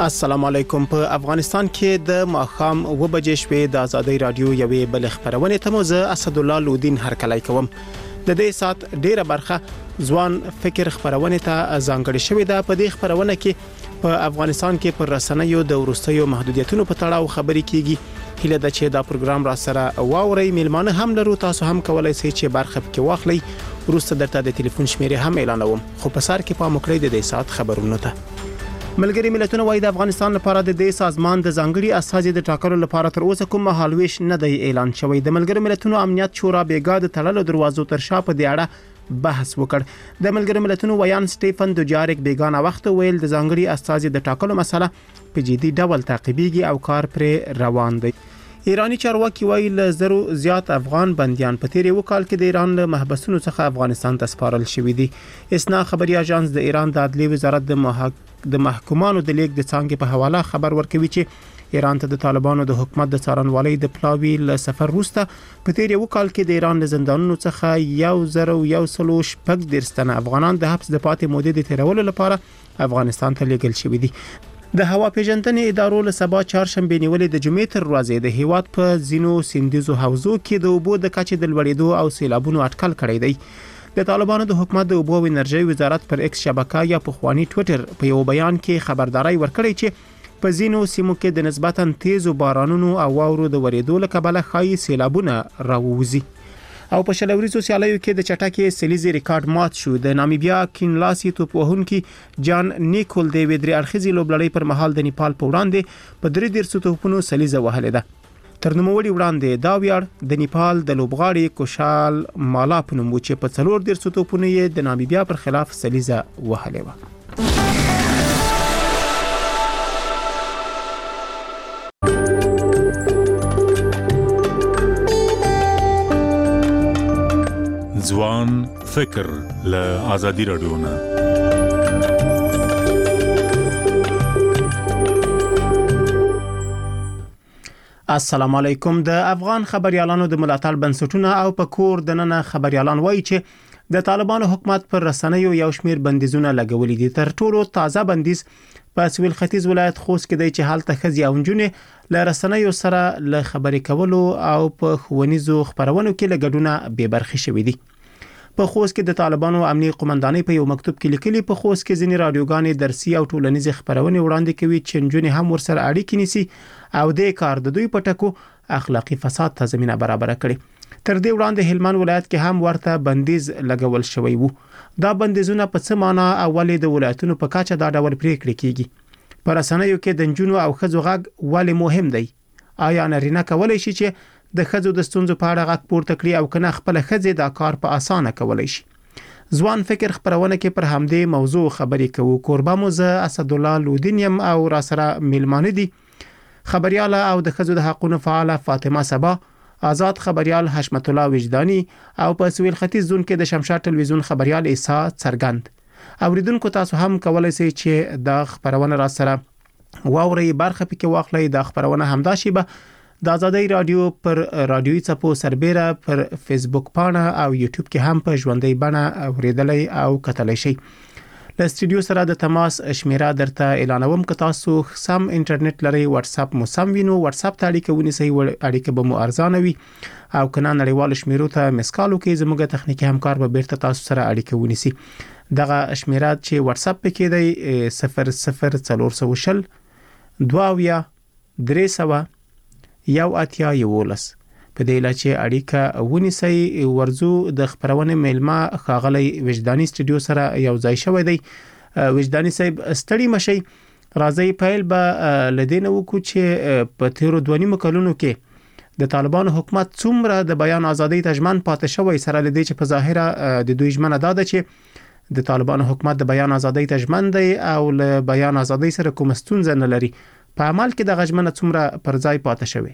السلام علیکم. په افغانستان کې د ماښام 9 بجې شوې د ازادي رادیو یوې بل خبرونه ته مو زه اسد الله لودین هرکلی کوم. د دې سات ډیره برخه ځوان فکر خبرونه ته ځانګړې شوې ده. په دې خبرونه کې په افغانستان کې پر رسنیو د ورستیو محدودیتونو په تړاو خبرې کیږي. هله د چې دا پروګرام را سره واوري میلمانه هم لرو، تاسو هم کولای شئ چې برخه پکې واخلئ. ورسته درته د ټلیفون شمیرې هم اعلانوم، خو په سر کې پام وکړئ د دې سات خبرونو ته. ملګری ملتونه وايي د افغانستان لپاره د دې سازمان د ځانګړي اساسي د ټاکلو لپاره تر اوسه کوم مهالويش نه دی اعلان شوی. د ملګری ملتونو امنیت شورا بیګا د تړلو دروازو تر شا په دې اړه بحث وکړ. د ملګری ملتونو ویان سټيفن دوجاریک بیګانه وخت ویل د ځانګړي اساسي د ټاکلو مسله په جدي ډول تعقیبيږي او کار پر روان دی. ایرانی چارواکي وایي له زرو زیات افغان بنديان په تیر یو کال کې د ایران له محبسونو څخه افغانستان ته سپارل شوي دي. اسنا خبري اژانس د ایران د عدلي وزارت د محکومانو د لیک د څنګه په حواله خبر ورکوي چې ایران ته د طالبانو د حکومت د څارنوالۍ د پلاوی له سفر وروسته په تیر یو کال کې د ایران له زندانونو څخه 1114 تنه افغانان د حبس د پاتې مودې د تیرولو لپاره افغانستان ته لیږل شوي دي. د هوا پیژندنې ادارو له سبا چهارشنبه نیولې د جمعې تر ورځې د هیواد په زینو سیندیزو حوزو کې د اوبو د کچې د لوړېدو او سیلابونو اټکل کړی دی. د طالبانو د حکومت د اوبو او انرژي وزارت پر ایکس شبکه یا په خواني ټوئیټر په یو بیان کې خبرداري ورکړې چې په زینو سیمو کې د نسبتاً تیزو بارانونو او واورو د ورېدو له کبله خای سیلابونه راووزي. او په شلوريزو سیالیو کې د چټکې سلیزي ریکارډ مات شو. د نامیبیا کینلاسي توپ وهونکي جان نیکول د ویدري ارخزي لوبلړۍ پر مهال د نیپال په وړاندې په 3 توپونو سلیزه وهلې ده. تر نوموړي وړاندې دا ویاړ د نیپال د لوبغاړي کوشال مالا په نوم چې په 4 توپونو یې د نامیبیا پر خلاف سلیزه وهلې و. ځوان فکر له ازادي رادیو نه. السلام علیکم. د افغان خبريالانو د ملاتړ بنسټونه او په کور د نن خبريالان وایي چې د طالبانو حکومت پر رسنیو یو شمیر بندیزونه لګولې دي. تر ټولو تازه بندیز په سویل ختیځ ولایت خوست کې دی چې حالت خزي او جنونه ل رسنیو سره ل خبرې کولو او په ښوونیزو خبرونو کې لګډونه به برخه شوې دي. په خوست کې د طالبانو امنیي قومندانۍ په یو مکتوب کې لیکلي په خوست کې ځینې رادیوګانې درسي او ټولنیز خبرونه وړاندې کوي چې جنونه هم ورسره اړیکې نیسي او د کار د دوی پټکو اخلاقی فساد ته زمينه برابر کړي. تر دې وړاندې هلمند ولایت کې هم ورته بندیز لګول شوی وو. دا بندیزونه په څه معنی اولې د ولایتونو په کاچه دا ډول پریکړې کیږي. پر رسنیو کې د جنونو او خزو غږ ولې مهم دی؟ آیا نارینه کولای شي چې د خزو د ستونزو په اړه غږ پورته کړي او کنه خپل خزې دا کار په اسانه کولای شي؟ ځوان فکر خبرونه کې پر همدې موضوع خبرې کوو. قربان مو زه اسد الله لودینیم او را سره میلمانه دي خبرياله او د خزو د حقوقو فعال فاطمه صبا، آزاد خبريال حشمت الله وجداني او په سویل ختیځ زون کې د شمشاد ټلویزیون خبريال عیسی څرګند. اوریدونکو تاسو هم کولای شئ چې دا خبرونه را سره واوري برخه پکې واخلئ. دا خبرونه همدا شی به د ازادي رادیو پر رادیوي چپو سربېره پر فیسبوک پاڼه او یوټیوب کې هم په ژوندۍ بڼه اوریدلای او کتلای شئ. له سټوډیو سره د تماس شمیره درته اعلانوم که تاسو سم انټرنیټ لري واتس اپ مو سم وینو واتس اپ ته اړیکه ونیسئ، اړیکه به مو ارزانه وي او کنه نړیوال شمیرو ته مسکالو کې زموږ تخنیکی همکار به بیرته تاسو سره اړیکه ونیسي. دغه شمیره چې واتس اپ کې دی 00400 22 300 یو اتیا یولس. په دې لچې اړیکه ونیسئ. ورزو د خبرونه میلما خاغلی وجداني سټوډیو سره یو ځای شوی دی. وجداني صاحب ستړي مشي، راځي پیل به لدینه وکړو چې په تیرو 2 کلونو کې د طالبانو حکومت څومره د بیان ازادي تجمن پاتې شوی سره لدی چې په ظاهره د دوی ژمنه داده چې د طالبانو حکومت د بیان ازادي تجمن دی او له بیان ازادي سره کوم ستونزه نه لري. په عمل کې د غجمنه څومره پر ځای پاتې شوی؟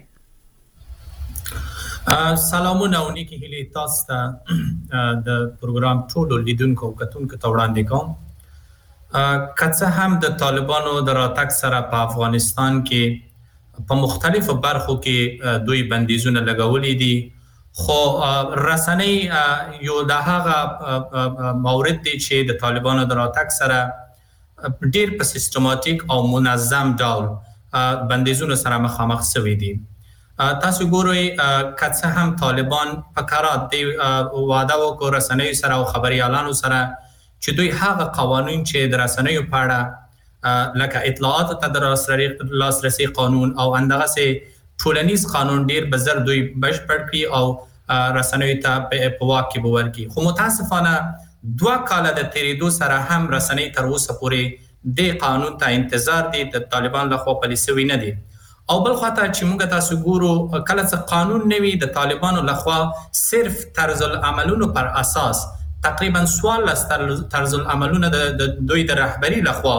سلامونه اونیکی هلی تاسو ته د پروګرام ټولو لیدونکو او کتونکو ته وړاندې کوم. که هم د طالبانو د راتګ سره په افغانستان کې په مختلفو برخو کې دوی بندیزونه لګولې دي، خو رسنۍ یو د هغه مورد دی چې د طالبانو د راتګ سره ډیر په سیستماتیک او منظم ډول بندیزونو سره مخامخ شوي دي. تاسو ګورئ که هم طالبان په قرات دی وعده وکړ رسنیو سره او خبريالانو سره چې دوی هغه قوانين چې د رسنیو په اړه لکه اطلاعات ته لاسرسي قانون او اندغه سي ټولنیز قانون ډیر بزر دوی بشپړ کړي او رسنیو ته په واقع ورکړي. خو متاسفانه 2 کاله د تیریدو سره هم رسنۍ تر اوسه پورې د قانون ته انتظار دي د طالبان لخوا پلي شوی نه دي. او بل خاطر چې موږ تاسو ګورو کله چې قانون نوي د طالبانو لخوا صرف طرز العملونو پر اساس تقریبا 14 طرز العملونو د دوی د رهبری لخوا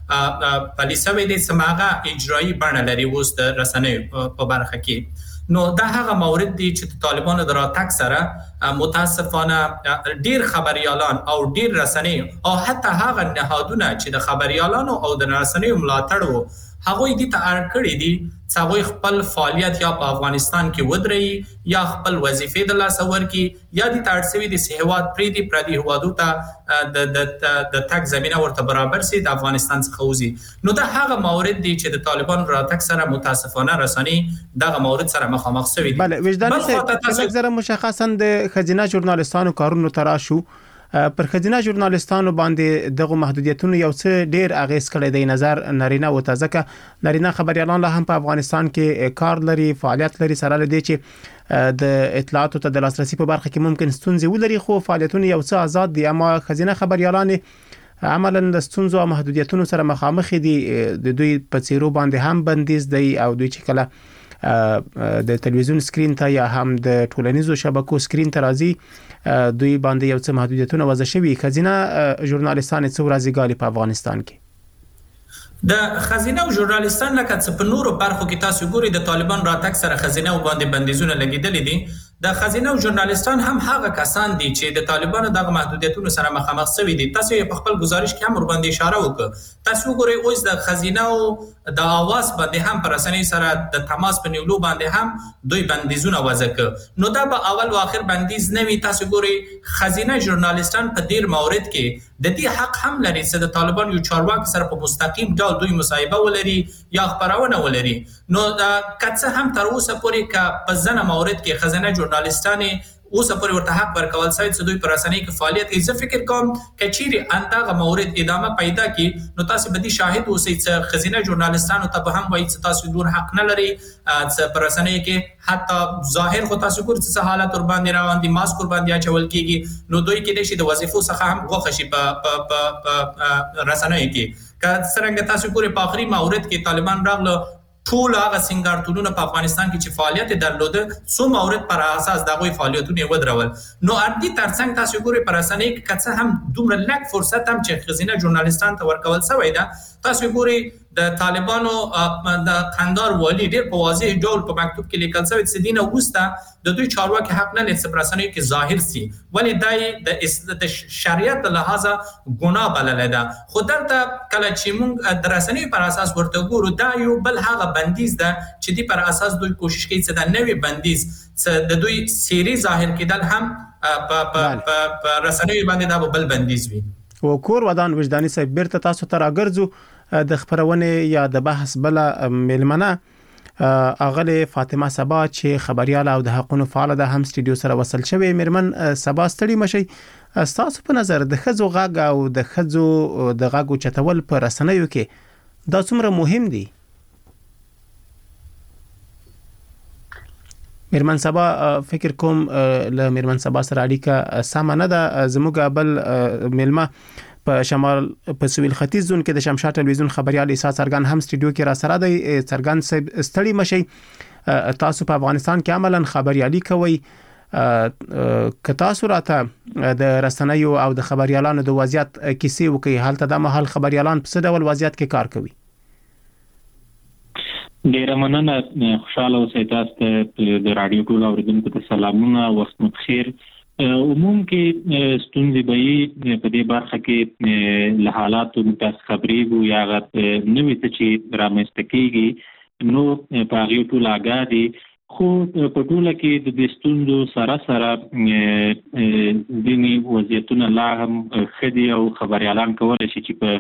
پلي شوی دي سماغه اجرایی بڼه لري اوس د رسنیو په برخه کې. نو دا هغه مورد دي چې طالبانو د راتګ سره متاسفانه ډیر خبريالان او ډیر رسنۍ او حتی هغه نهادونه چې د خبريالانو او د رسنیو ملاتړ وو هغه دې ته اړ کړی دي چې هغه خپل فعالیت یا په افغانستان کې ودرې یا خپل وظیفې د لاس ور کې یا د تړسوي د سهوات پریدي پردي هوادو ته د تک زمينه ورته برابر سي د افغانستان څخه وزي. نو دا هغه مورد دي چې د طالبان راتګ سره متاسفانه رسنۍ دغه مورد سره مخامخ شوي دي. بله وجداني څه زره مشخصا د خزینه ژورنالستانو کارونو تراشو پر خزینه ژورنالستانو باندې دغه محدودیتونو یو څه ډیر اغیز کړی دی نظر نارینه او تازه نارینه خبريالان لا هم په افغانستان کې کار لري فعالیت لري سره لدی چې د اطلاعاتو ته د لاسرسي په برخه کې ممکن ستونزې ولري خو فعالیتونه یو څه آزاد دي اما خزینه خبريالان عملاً د ستونزو او محدودیتونو سره مخامخ دي د دوی په چیرو باندې هم بندیز دی او دوی چې کله د تلویزیون سکرین ته یا هم د ټولنیزو شبکو سکرین ته راځي دوی باندې یو څه محدودیتونه وضع شوي. خزینه ژورنالستان څو ورځې غالي په افغانستان کې د خزینه او ژورنالستان لکه څه په نورو برخو کې تاسو ګورئ د طالبان راتګ سره خزینه باندې بندیزونه لګیدلې دي. د خزینه او ژورنالستان هم هغه کسان دي چې د طالبانو دغه محدودیتونو سره مخامخ شوي دي. تاسو په خپل گزارش کې هم ور باندې اشاره وکړه. تاسو ګورئ اوس د خزینه او د اواز باندې هم پر رسنۍ سره د تماس په نیولو باندې هم دوی بندیزونه وضع کړ. نو دا به اول او اخر بندیز نه وي. تاسو ګورئ خزینه ژورنالستان په ډیر مورد کې د دې حق هم لري چې د طالبان یو چارواکي سره په مستقیم ډول دوی مصاحبه ولري یا خبرونه ولري. نو کڅه هم تر اوسه پورې ک په ځنه مورد کې خزینه ژورنالستان اوسه پورې ورته حق ورکول شوی چې دوی پر رسنۍ کې فعالیت کوي. زه فکر کوم کچيري اندغه مورد ادامه پیدا کی نو تاسو به دي شاهد اوسئ چې خزینه ژورنالستانو ته به هم وایي چې تاسو دور حق نه لري چې پر رسنۍ کې حتی ظاهر خو تاسو ګورئ چې حالات ور باندې روان دي ماسک ور باندې اچول کیږي نو دوی کې د شي د وظیفو څخه هم غوښه شي په رسنۍ کې. که څنګه تاسو ګورئ په اخري مورد کې طالبان راغله ټول هغه سنگارتونونه په افغانستان کې چې فعالیت درلوده څو مورد پر اساس دغه فعالیتونه ودرول. نو اړتي ترڅنګ تاسو ګورئ پر رسنۍ کې کڅه هم دومره لږ فرصت هم چې خزینه ژورنالستان ته ورکول شوی ده. تاسو ګورئ د طالبانو د قندار والی ډیر په واضح ډول په مکتوب کې لیکل شوی چې دینه وسته د دوی چارواکي حق نه لري چې پر رسنۍ کې ظاهر سي ولی دای د شریعت له لحاظه ګناه بلل ده. خو دلته کله چې موږ د رسنۍ پر اساس ورته ګورو دا یو بل هغه بندیز ده چې دی پر اساس دوی کوشش کوي چې د نوې بندیز چې د دوی سری ظاهر کېدل هم په رسنۍ باندې دا بل بندیز وي. او کور ودان وجداني صاحب بیرته تاسو ته راګرځو د خبرونه یا د بحث بل ملمنه اغله فاطمه سبا چې خبرياله او د حقوقو فعال ده هم سټډیو سره وصل شوی. مرمن سبا ستړي مشي تاسو په نظر د خزو غاګ او د خزو د غاګو چتول پر رسنیو کې دا څومره مهم دي؟ مرمن سبا فکر کوم له مرمن سبا سره اړیکه سم نه ده. زموږ بل ملما په شمال په سویل ختیځ زون کې د شمشاد ټلویزیون خبريال ایسا سرګان هم سټډیو کې را سره دی. سرګان صاحب ستړي مشي تاسو په افغانستان کې عملاً خبريالي کوي که تاسو راته د رسنیو او د خبريالانو د وضعیت کیسې وکي حالت د محل خبريالان په څه ډول وضعیت کې کار کوي؟ ډیره مننه. خوشاله اوسئ. تاسو ته د رادیو ټول اوریدونکو ته سلامونه. وخت مو بخیر. عموم کې ستونزې به په دې برخه کې له حالاتو متأسف خبرېږو یا نوې څه چې رامنځته کېږي نو په هغې ټول آګاه دي. خو په ټوله کې د دې ستونزو سره ځینې وضعیتونه لا هم ښه دي او خبریالان کولی شي چې په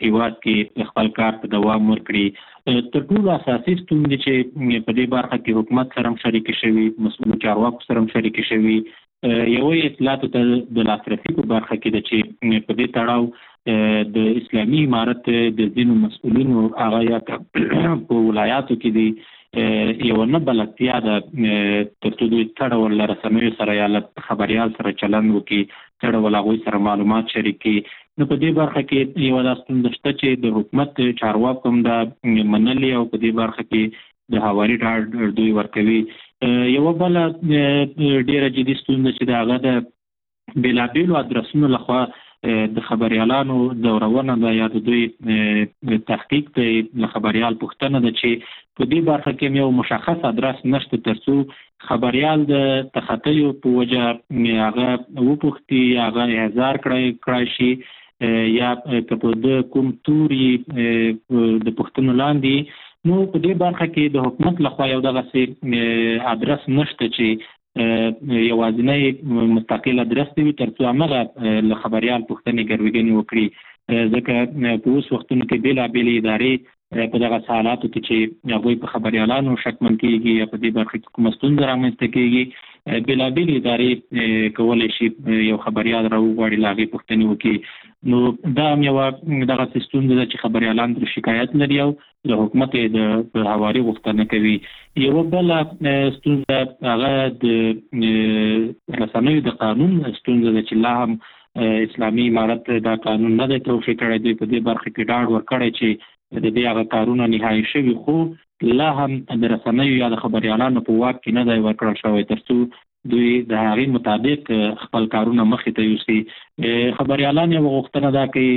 هیواد کې خپل کار ته دوام ورکړي. تر ټولو اساسي ستونزې چې په دې برخه کې حکومت سره شریک شوي، مسؤل چارواکو سره شریک شوي، یو اطلاعاتو ته د لاسرسي په برخه کې د چې په دې تړاو د اسلامي امارت د ځینو مسؤلینو هغه یا په ولایاتو کې دی یو نه بلدتیا ده ترڅو دوی تړول له رسنیو سره یا له خبریال سره چلند وکړي، تړول هغوی سره معلومات شریک کړي. نو په دې برخه کې یوه دا ستونزه شته چې د حکومت چارواکو هم دا منلې او په دې برخه کې د هواري ډاډ دوی ورکوي. یوه بله ډېره جدي ستونزه چې د هغه د بېلابېلو ادرسونو لخوا د خبریالانو ځورونه ده یا د دوی تحقیق دی له خبریال پوښتنه ده چې په دې برخه کې یو مشخص ادرس نشته ترڅو خبریال د تخطیو په وجه هغه وپوښتي، هغه احضار کړی شي یا که په د کوم توري د پوښتنو لاندې. نو په دې برخه کې د حکومت لخوا یو دغسې ادرس نشته چې یوازینی مستقل ادرس دی ترڅو همغه له خبریال پوښتنې ګروېږنې وکړي، ځکه په اوس وختونو کې بېلابېلې ادارې په دغه حالاتو کې چې هغوی په خبریالانو شکمن کېږي یا په دې برخه کې کومه ستونزه رامنځته کېږي، بېلابېلې ادارې کولی شي یو خبریال راوغواړي له هغې پوښتنې وکړي. نو دا هم یوه دغسې ستونزه ده چې خبریالان ترې شکایت لري او د حکومت یې د هواري غوښتنه کوي. یوه بله ستونزه هغه د رسنیو د قانون ستونزه ده چې لا هم اسلامي امارت دا قانون نه دی توفیق کړی. دوی په دې برخه کې ډاډ ورکړی چې د دې هغه کارونه نهایي شوي، خو لا هم د رسنیو یا د خبریالانو په واک کې نه دی ورکړل شوی ترڅو دوی د هغې مطابق خپل کارونه مخې ته یوسي. خبریالان یوه غوښتنه دا کوي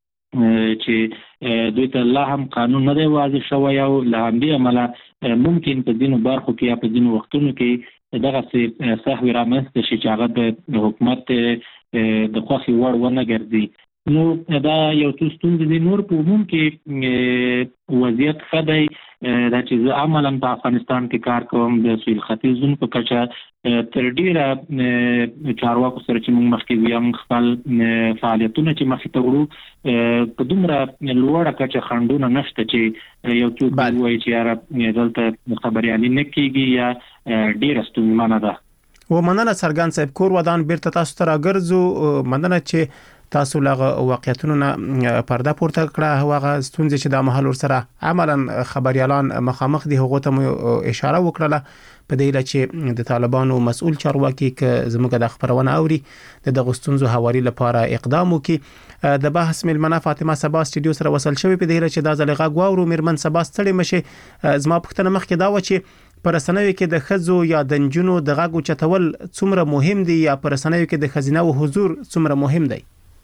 چې دوی ته لا هم قانون نه دی واضح شوی او له همدې امله ممکن په ځینو برخو کې یا په ځینو وختونو کې دغسې سهوې رامنځته شي چې هغه د حکومت د خوښې وړ ونه ګرځي. نو دا یو څو ستونزې دي. نور په عموم کې وضعیت ښه دی. دا چې زه عملا په افغانستان کې کار کوم د سویل ختیځ زون په کچه تر ډېره چارواکو سره چې موږ مخکې وي موږ خپل فعالیتونه چې مخکې ته وړو په دومره لوړه کچه خنډونه نشته چې یو څوک ووایي چې یاره دلته خبریالي نه کېږي یا ډېره ستونزمنه ده. مننه څرګند صاحب. کور ودان بیرته تاسو ته راګرځو. مننه چې تاسو لغه واقعیتونو نه پرده پورته کړه. هغه ستونزې چې د مهال سره عملاً خبريالان مخامخ دي هغه ته اشاره وکړه په دې چې د طالبانو مسؤل چارواکي ک زموږ د خبرونه اوري د ستونزو هواري لپاره اقدام وکړي. د بحث ملمنه فاطمه صبا استودیو سره وصل شوی په دې چې دا ځلغه غواړو میرمن صبا ستړي مشه. زما پښتنه مخکې دا و چې پر رسنیو کې د خزو یا د نجونو د غاګو چتول څومره مهم دي یا پر رسنیو کې د خزینه او حضور څومره مهم دی؟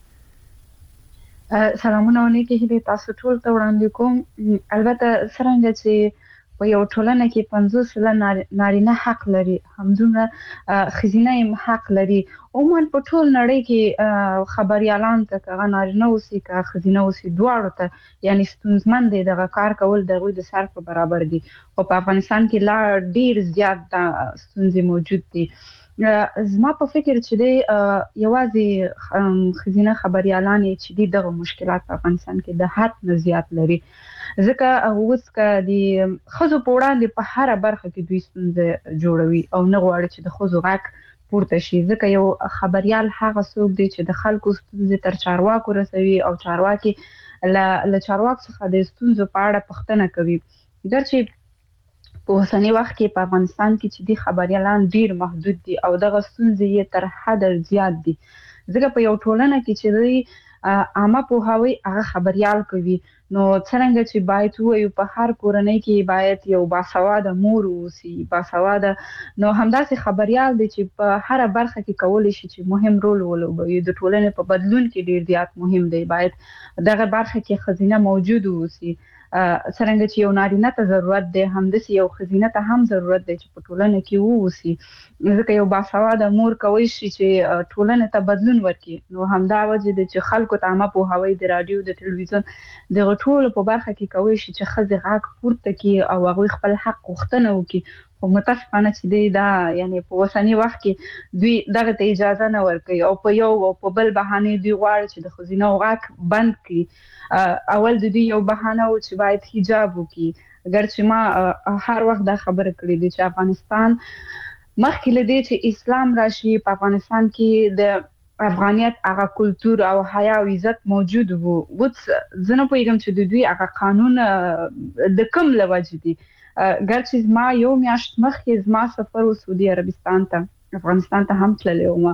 سلامونه ونیکي هلي تاسو ټول ته وړاندې کوم. البته څرنګه چې په یو ټولنه کې 50% نارینه حق لري همدومره خزینه هم حق لري. عموما په ټول نړۍ کې خبريالان ته که نارینه اوسي که خزینه اوسي دواړو ته یعنی ستونزمن دي دغه کار کول دغه د سر په برابر دي. او په افغانستان کې لا ډیر زیات ستونزې موجود دي. زما په فکر چې دی یوازې خزینه خبريالان چې دي دغه مشکلات په افغانستان کې د حد نه زیات لري. ځکه اوس که د خزو په وړاندې په هر برخه کې دوی ستونزې جوړوي او نه غواړي چې د خزو غږ پورته شي. ځکه یو خبريال هغه څوک دی چې د خلکو ستونزې تر چارواکو رسوي او چارواکي له چارواکو څخه د ستونزو په اړه پوښتنه کوي. درچې په اوسنی وخت کې په افغانستان کې چې د خبريالان ډیر محدود دي او دغه ستونزې یې تر حد زیات دي. ځکه په یو ټولنه کې چې دوی عامه پوهاوی هغه خبريال کوي نو څنګه چې باید وایو په هر کورنۍ کې باید یو باسواده مور اوسي باسواده نو همداسې خبريال دی چې په هر برخه کې کولی شي چې مهم رول ولوبوي. د ټولنې په بدلون کې ډیر زیات مهم دی. باید دغه برخه کې خزینه موجود اوسي. څنګه چې یو نارینه ته ضرورت دی همداسې یو خزینه ته هم ضرورت دی چې په ټولنه کې ووسي. ځکه یو باسواده مور کوي شي چې ټولنه ته بدلون ورکړي. نو همدا وجه دی چې خلکو ته عامه پوهاوی د رادیو د ټلویزیون د ټولو په برخه کې کوي شي چې خزې غږ پورته کړي او هغوی خپل حق غوښتنه وکړي. خو متاسفانه چې دا یعنی په اوسنی وخت کې دوی دغه ته اجازه نه ورکوي او په یو او په بل بهانه دوی غواړي چې د ښځینه غږ بند کړي. اول د دوی یو بهانه و چې باید حجاب وکړي، ګرچې ما هر وخت دا خبره کړې ده چې افغانستان مخکې له دې چې اسلام راشي په افغانستان کې د افغانیت هغه کلچر او حیا او عزت موجود وو. زه نه پوهیږم چې د دوی هغه قانون د کوم لوجه دي. ګرچې ما یو میاشت مخکې زما سفر و سعودي عربستان ته، افغانستان ته هم تللی وم.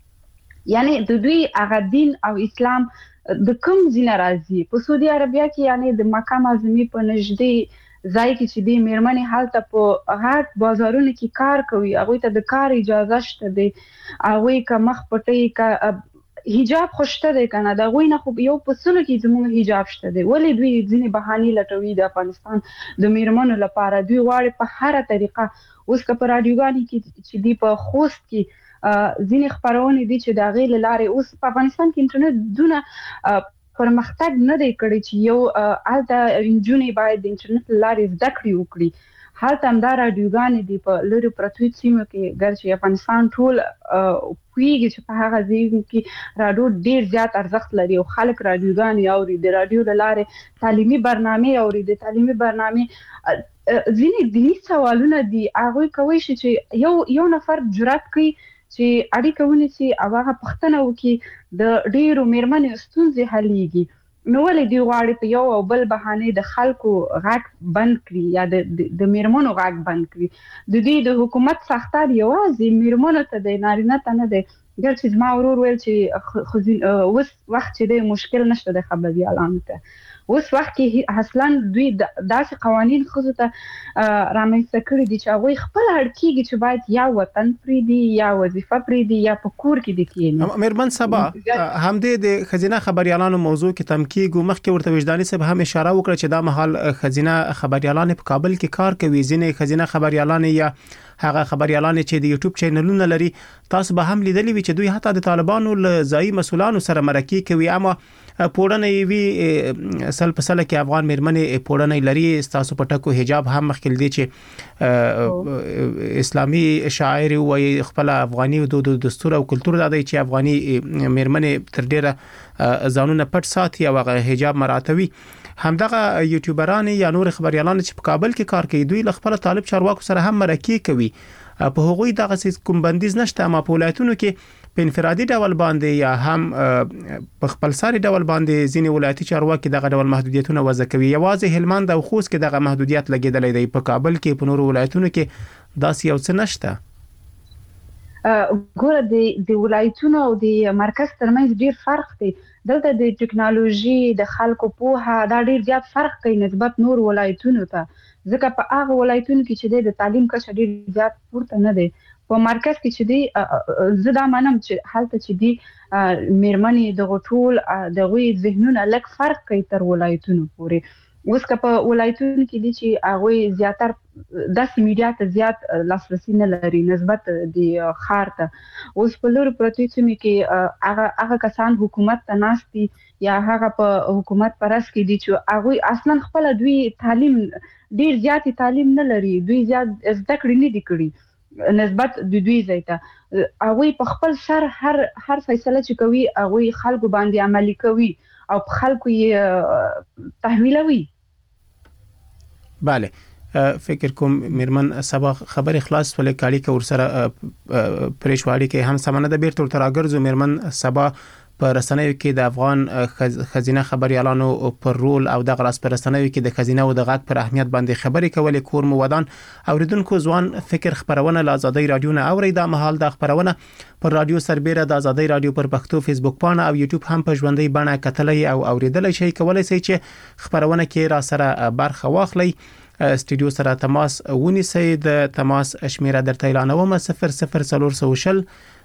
یعنی د دوی هغه دین او اسلام د کوم ځای راځي؟ په سعودي عربیا کې یعنی د مکه معظمې په نږدې ځای کې چې د میرمنې حالت په غټ بازارونو کې کار کوي، هغه ته د کار اجازه شته دی، هغه کا مخ پټي کا حجاب خوشته دی کنه، دا غوینه خو یو په سلو کې زموږ حجاب شته دی. ولې دوی ځینې بهانې لټوي د افغانستان د میرمنو لپاره؟ دوی غواړي په هر طریقه اوس که په رادیوګانو کې چې دی په خوست کې ځینې خبرونه دي چې دا غي لاره اوس په افغانستان کې انټرنیټ دونه پرمختګ نه دی کړی چې یو الته انجونې باید د انټرنیټ لارې زده کړې وکړي. هلته هم دا رادیوګانې دي په لرې پرتو سیمو کې، ګرچې افغانستان ټول پوهیږي چې په هغه ځایونو کې رادیو ډېر زیات ارزښت لري او خلک رادیوګانې اوري، د رادیو له لارې تعلیمي برنامې اوري. د تعلیمي برنامې ځینې دیني سوالونه دي، هغوی کولی شي چې یو نفر جرأت کوي چې اړیکه ونیسي او هغه پوښتنه وکړي، د ډېرو میرمنې ستونزې حلېږي. نو ولې دوی غواړي په یو او بل بهانې د خلکو غږ بند کړي یا د میرمنو غږ بند کړي؟ د دوی د حکومت ساختار یوازې میرمنو ته دی، نارینه ته نه دی. ګرچې زما ورور ویل چې اوس وخت چې دی مشکل نشته د خبریالانو ته، اوس وخت کې اصلا دوی داسې قوانین ښځو ته رامنځته کړي دي چې هغوی خپل اړ کېږي چې باید یا وطن پرېږدي یا وظیفه پرېږدي یا په کور کې دي کښېني. میرمن صبا همدې د ښځینه خبریالانو موضوع کې تم کېږو. مخکې ورته وجداني صاحب هم اشاره وکړه چې دا مهال ښځینه خبریالان په کابل کې کار کوي. ځینې ښځینه خبریالان یا هغه خبریالان چې د یوټیوب چینلونه لري، تاسو به هم لیدلی وي چې دوی حتی د طالبانو له ځایي مسولانو سره مرکه کوي. اما پوړنې وی سل په سل کې افغان میرمنې پوړنې لري، تاسو په ټکو حجاب هم مخکې دی چې اسلامي شاعر وي خپل افغاني د دستور او کلچر د دی چې افغاني میرمنې تر ډیره ځانونه پټ ساتي او حجاب مراتوي. همدغه یوټیوبران یا نور خبريالان چې په کابل کې کار کوي، دوی له خپل طالب چارواکو سره هم مرکه کوي. په هغوی دغه کوم بندیز نشته، اما په ولایتونو کې په انفرادي ډول باندې یا هم په خپلساري ډول باندې ځینې ولایتي چارواکي دغه ډول محدودیتونه وضع کوي. یوازې هلمند او خوست کې دغه محدودیت لګیدلې دی، په کابل کې په نورو ولایتونو کې داسې یو څه نشته. ګوره د ولایتونو او د مرکز ترمنځ ډیر فرق دی. دلته د ټکنالوژي د خلکو پوهه دا ډیر زیات فرق کوي نسبت نور ولایتونو ته، ځکه په هغه ولایتونو کې چې د تعلیم کچه ډیر زیات پورته نه دی. په مرکز کې چې دی زه دا منم چې هلته چې دی میرمنې د غټول د غوي ذهنونه لږ فرق کوي تر ولایتونو پورې. اوس که په ولایتونو کې دي چې هغه زیاتر داسې میډیا ته زیات لاسرسي نه لري نسبت د ښار ته. اوس په لور پرتې سیمې کې هغه کسان حکومت ته ناستي یا هغه په حکومت پرس کې دي چې هغه اصلا خپل دوی تعلیم ډیر زیات تعلیم نه لري، دوی زیات زده کړې نه دي کړي نسبت د دوی ځای ته. هغه په خپل سر هر فیصله چې کوي هغه خلکو باندې عملي کوي او په خلکو یې تحویلوي. بله، فکر کوم میرمن سبا خبر اخلاص ولې کاړي کې ورسره پرېشوالي کې هم سمانه د بیرته تر راګرځو. میرمن سبا په رسنیو کې د افغان خزینه خبريالانو پر رول او د غلاس پر رسنیو کې د خزینه او د غږ پر اهمیت باندې خبرې کولې. کور مو ودان اوریدونکو ځوان فکر خبرونه له آزادۍ رادیو نه اوري. دا مهال د خبرونه پر رادیو سربېره د آزادۍ رادیو پر پښتو فیسبوک پاڼه او یوټیوب هم په ژوندۍ بڼه کتلې او اوریدلای شي. کولای شي چې خبرونه کې را سره برخه واخلي. استودیو سره تماس ونیسئ. د تماس شمیره درته اعلانوم: 00400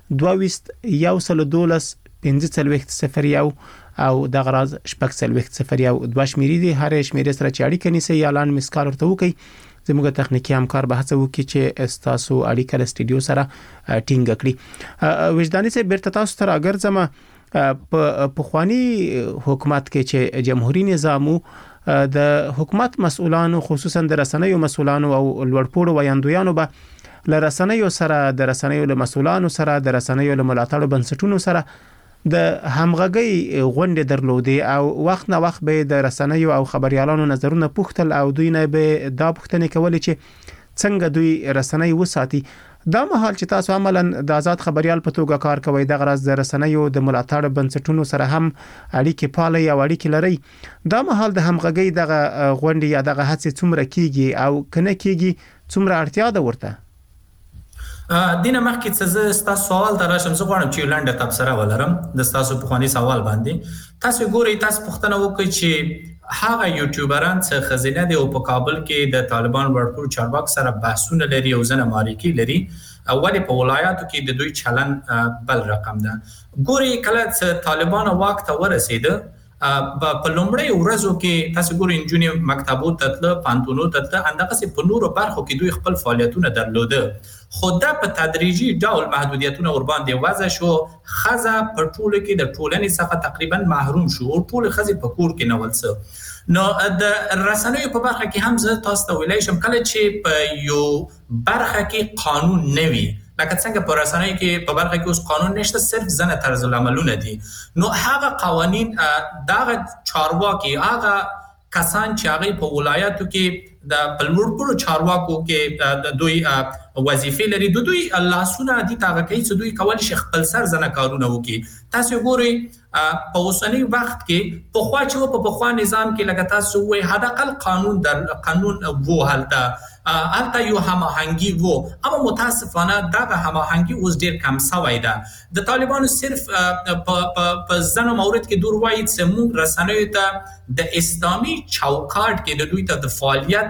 22 15 او د غراز شپږ 0 شمیرې دي. هر شمیرې سره چې اړیکه نیسئ اعلان مسکال ورته وکړئ. زموږ تخنیکی همکار به هڅه وکړي چې تاسو اړیکه له استودیو سره ټینګ کړي. وجداني سه بیرته تاسو ته راګرځم. په خواني حکومت کې چې جمهوریت نظامو د حکومت مسؤلانو خصوصا د رسنیو مسؤلانو او لوړپوړو ویاندویانو به ل رسنیو سره د رسنیو له مسؤلانو سره د رسنیو له ملاتړ بنسټونو سره د همغږي غونډې درلودې او وخت نه وخت به د رسنیو او خبريالانو نظرونه پوښتل او دوی نه به دا پوښتنه کولې چې څنګه دوی رسنۍ وساتي. دا مهال چې تاسو عملاً د آزاد خبريال په توګه کار کوئ د غرض د رسنیو د ملاتړ بنسټونو سره هم اړیکې پالي او اړیکې لري. دا مهال د همغږي دغه غونډې یا دغه هڅې څومره کیږي او کنه کیږي څومره اړتیا ده ورته؟ دینه مخکې څه ستاسو سوال دراشم زه غواړم چې لنډه تبصره ولرم د تاسو په خواني سوال باندې. تاسو ګورئ تاسو پوښتنه وکړئ چې هغه یوټیوبران څخه خزینه دی او په کابل کې د طالبان ورپور چارواک سره بحثونه لري او ځنه ماریکی لري اولی په ولایاتو کې د دوی چلن بل رقم ده. ګوري کله چې طالبان واک ته ورسېده په لومړی ورځو کې تاسو ګورئ انجونی مکتبو تتله پانتونو تتله اندغه سي په نورو برخو کې دوی خپل فعالیتونه درلوده خو دا په تدریجي ډول محدودیتونه ور باندې وضع شو. خزه په ټولو کې د ټولنې څخه تقریبا محروم شو او ټول خزه په کور کې نول څه نو د رسنیو په برخه کې هم زه تاسو ته ویلای شم کله چې په یو برخه کې قانون نوي لکه څنګه په رسنیو کې په برخه کې اوس قانون نشته صرف ځنه طرز العملونه دي نو هغه قوانین دغه چارواکي هغه کسان چې هغه په ولایتو کې د پلوړپړو چارواکو کې د دوی وظیفې لري دوی لاسونه دي تاغه کوي چې دوی کول شي خپل سر زنه کارونه وکي. تاسو ګورئ په اوسنی وخت کې په خوا چې په خوا نظام کې لګا تاسو وای حداقل قانون وو حالت یو هماهنګي وو اما متاسفانه دا هماهنګي اوس ډیر کم شوی ده. د طالبانو صرف په ځنو مورد کې دور وایي چې موږ رسنیو ته د اسلامي چوکاټ کې د دوی ته د فعالیت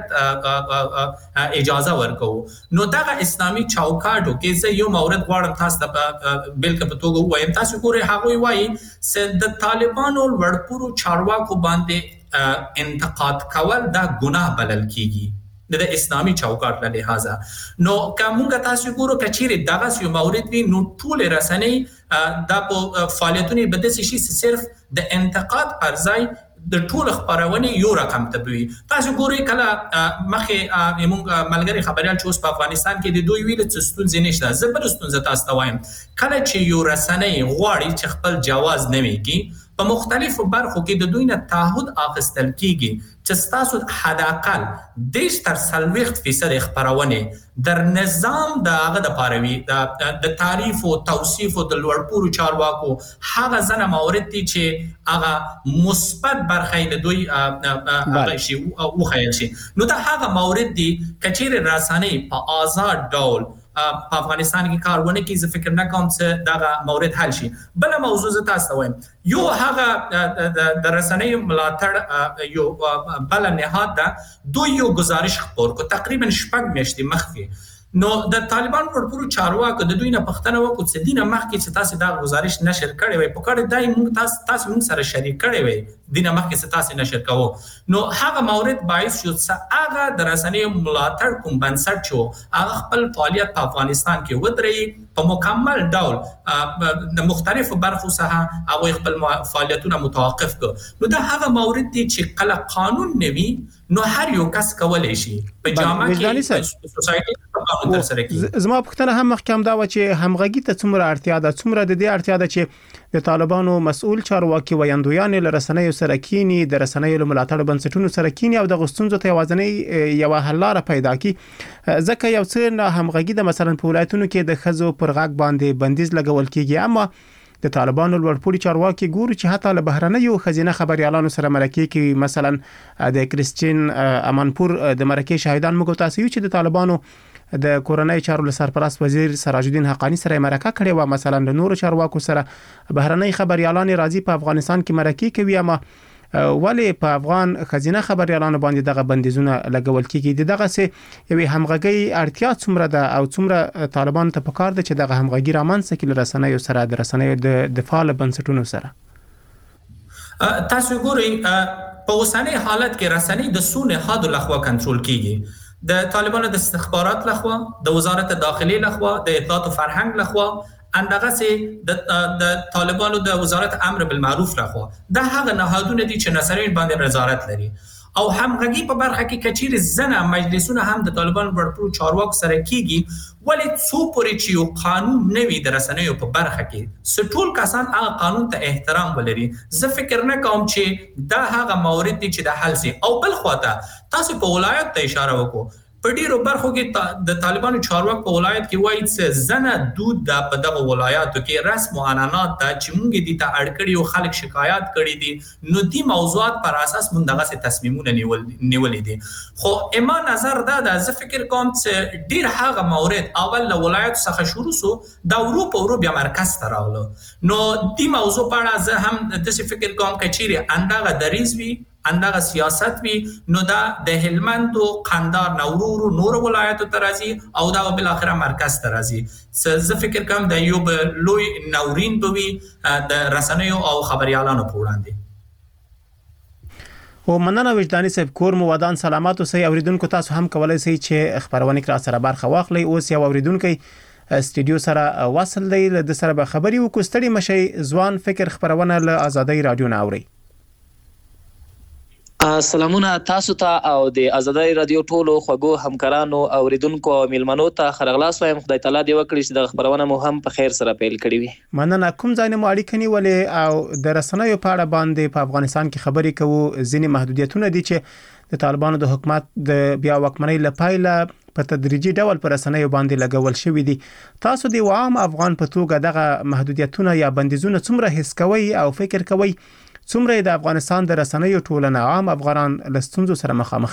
اجازه ورکو. نو دا اسلامي چوکاټو کې زه یو مورد غواړم تاسو ته بلکې په توګه وایم. تاسو ګورئ هغه وایي چې د طالبانو ورپورو چارواکو باندې انتقاد کول دا ګناه بلل کیږي د اسلامي چوکاټ له لحاظه. نو کومه تاسو ګورو کچېره دغه یو مورد وی نو ټول رسنۍ د فعالیتونو بده شي صرف د انتقاد پر ځای د ټول خبرونه یو رقم تبوي. تاسو ګورئ کله مخه موږ ملګری خبريال چې اوس په افغانستان کې د دوی ویل چې ستونزې نشته زبر ستونزه تاسو ته وایم کله چې یو رسنۍ غواړي چې خپل جواز نه ویږي په مختلفو برخو کې د دوی نه تعهد اخیستل کیږي چې تاسو حداقل 10% خبرونه در نظام د هغه د پاروي د تعریف او توصیف او د لوړپورو چارواکو هغه ځنه مورد دي چې هغه مثبت برخه د دوی هغه شی او خیال شي. نو دا هغه مورد دي کچېره رسنۍ په آزاد ډول په افغانستان کې کارونه کې زه فکر نه کوم چې دا مورد حل شي. بل موضوع زه تاسو وایم یو هغه د رسنۍ ملاتړ یو بل نهاد ده دوی یو گزارش خبر کو تقریبا شپږ میاشتې مخکې نو د طالبان ورپورو چارواکو د دوی نه پښتنه وکړه چې دینه مخکې چې تاسو دا گزارش نشر کړی وي په کړه دای موږ تاسو موږ سره شریک کړی وي دینه مخکې چې تاسو نشر کوو نو هغه مورد باعث شو چې هغه د رسنۍ ملاتړ کوم بنسټ شو هغه خپل فعالیت په افغانستان کې ودرې په مکمل ډول د مختلفو برخو څخه هغه خپل فعالیتونه متوقف کړ. نو دا هغه مورد دي چې کله قانون نوي نو هر یو کس کولای شي په جامه کې سوسایټي په سره کې. زما پوښتنه هم مخکې دا و چې همغږي ته څومره اړتیا ده څومره د دې اړتیا ده چې د طالبانو مسؤل چارواکي ویاندویان له رسنیو سره کینی د رسنیو له ملاتړ بنسټونو سره کینی او د غستونزو ته وازنې یو حل لاره پیدا کی ځکه یو څه نه همغږي د مثلا په ولایتونو کې د خزو پر غاک باندې بندیز لګول کیږي اما د طالبانو لوړپوړي چارواکي ګوري چې حتی له بهرنیو خزینه خبريالانو سره مرکه کې مثلا د کریسچین امانپور د مرکه شاهدان موږ تاسو چې د طالبانو د کورنۍ چارو سرپرست وزیر سراج الدین حقانی سره مرکه کړې و مثلا د نورو چارواکو سره بهرنۍ خبريالان راځي په افغانستان کې مرکه کوي اما ولی په افغان خزینه خبريالانو باندې دغه بندیزونه لګول کیږي دغه سه یوه همغږي اړتیا څومره ده او څومره طالبان ته پکار ده چې دغه همغږي رامنځته کړي رسنیو سره د رسنیو د دفاع بنسټونو سره. تاسو ګورئ په اوسنۍ حالت کې رسنۍ د سونه هادو لخوا کنټرول کیږي د طالبانو د استخبارات لخوا د وزارت داخلي لخوا د اطلاعات او فرهنګ لخوا اندغه سي د طالبانو د وزارت امر بالمعروف لخوا دا هغه نهادونه دي چې نصرین باندې نظارت لري او همغږي په برخه کې کچیر زنه مجلسونه هم د طالبان ورپرو چارواکو سره کیږي ولې څو پورې چې یو قانون نوي د رسنیو په برخه کې سټول کسان هغه قانون ته احترام ولري زه فکر نه کوم چې دا هغه موارد دي چې د حل سي او بل خواته تاسو په ولایت ته اشاره وکړو په ډیرو برخو کې د طالبانو چارواک په ولایت کې وایي چې زنه دود د په دغه ولایاتو کې رسم او عنعنات ته چې مونږ دي ته اړکړي او خلک شکایت کړي دي نو دي موضوعات پر اساس مونږ دغه څه تصمیمونه نیولې دي خو اما نظر دا زه فکر کوم چې ډیر هغه مورد اول له ولایت څخه شروع سو د اروپا بیا مرکز ته راغلو نو دي موضوع په اړه زه هم د څه فکر کوم کچيري اندغه دریز وی اندغه سیاست وی نو دا د هلمند او قندهار نورو نور ولایتو ترازی او دا بل اخره مرکز ترازی زه فکر کوم د یو لوی نورین بوي د رسنیو او خبريالانو په وړاندې او مننه وجداني صاحب کور مو ودان سلامات اوسئ اوریدونکو تاسو هم کولای شئ چې خبرونه کرا سره برخه واخلئ اوس یو اوریدونکو استودیو سره وصل دی د سره به خبري وکړستړي مشي ځوان فکر خبرونه له آزادۍ رادیو نه اوري سلامونه تاسو ته او د آزادۍ رادیو ټولو خوږو همکارانو او اوریدونکو او میلمنو ته خرغلاس وایم خدای تعالی دې وکړي چې د خبرونه مو هم په خیر سره پیل کړي وي مننه کوم ځای نه اړیکه نیولې او د رسنیو په اړه باندې په افغانستان کې خبرې کوو ځینې محدودیتونه دي چې د طالبانو د حکومت د بیا واکمنۍ لپاره په تدریجي ډول پر رسنیو باندې لګول شوې دي تاسو د عام افغان په توګه دغه محدودیتونه یا بندیزونه څومره حس کوي او فکر کوي څومره د افغانستان د رسنیو ټولنه عام افغانان لستونزو سره مخامخ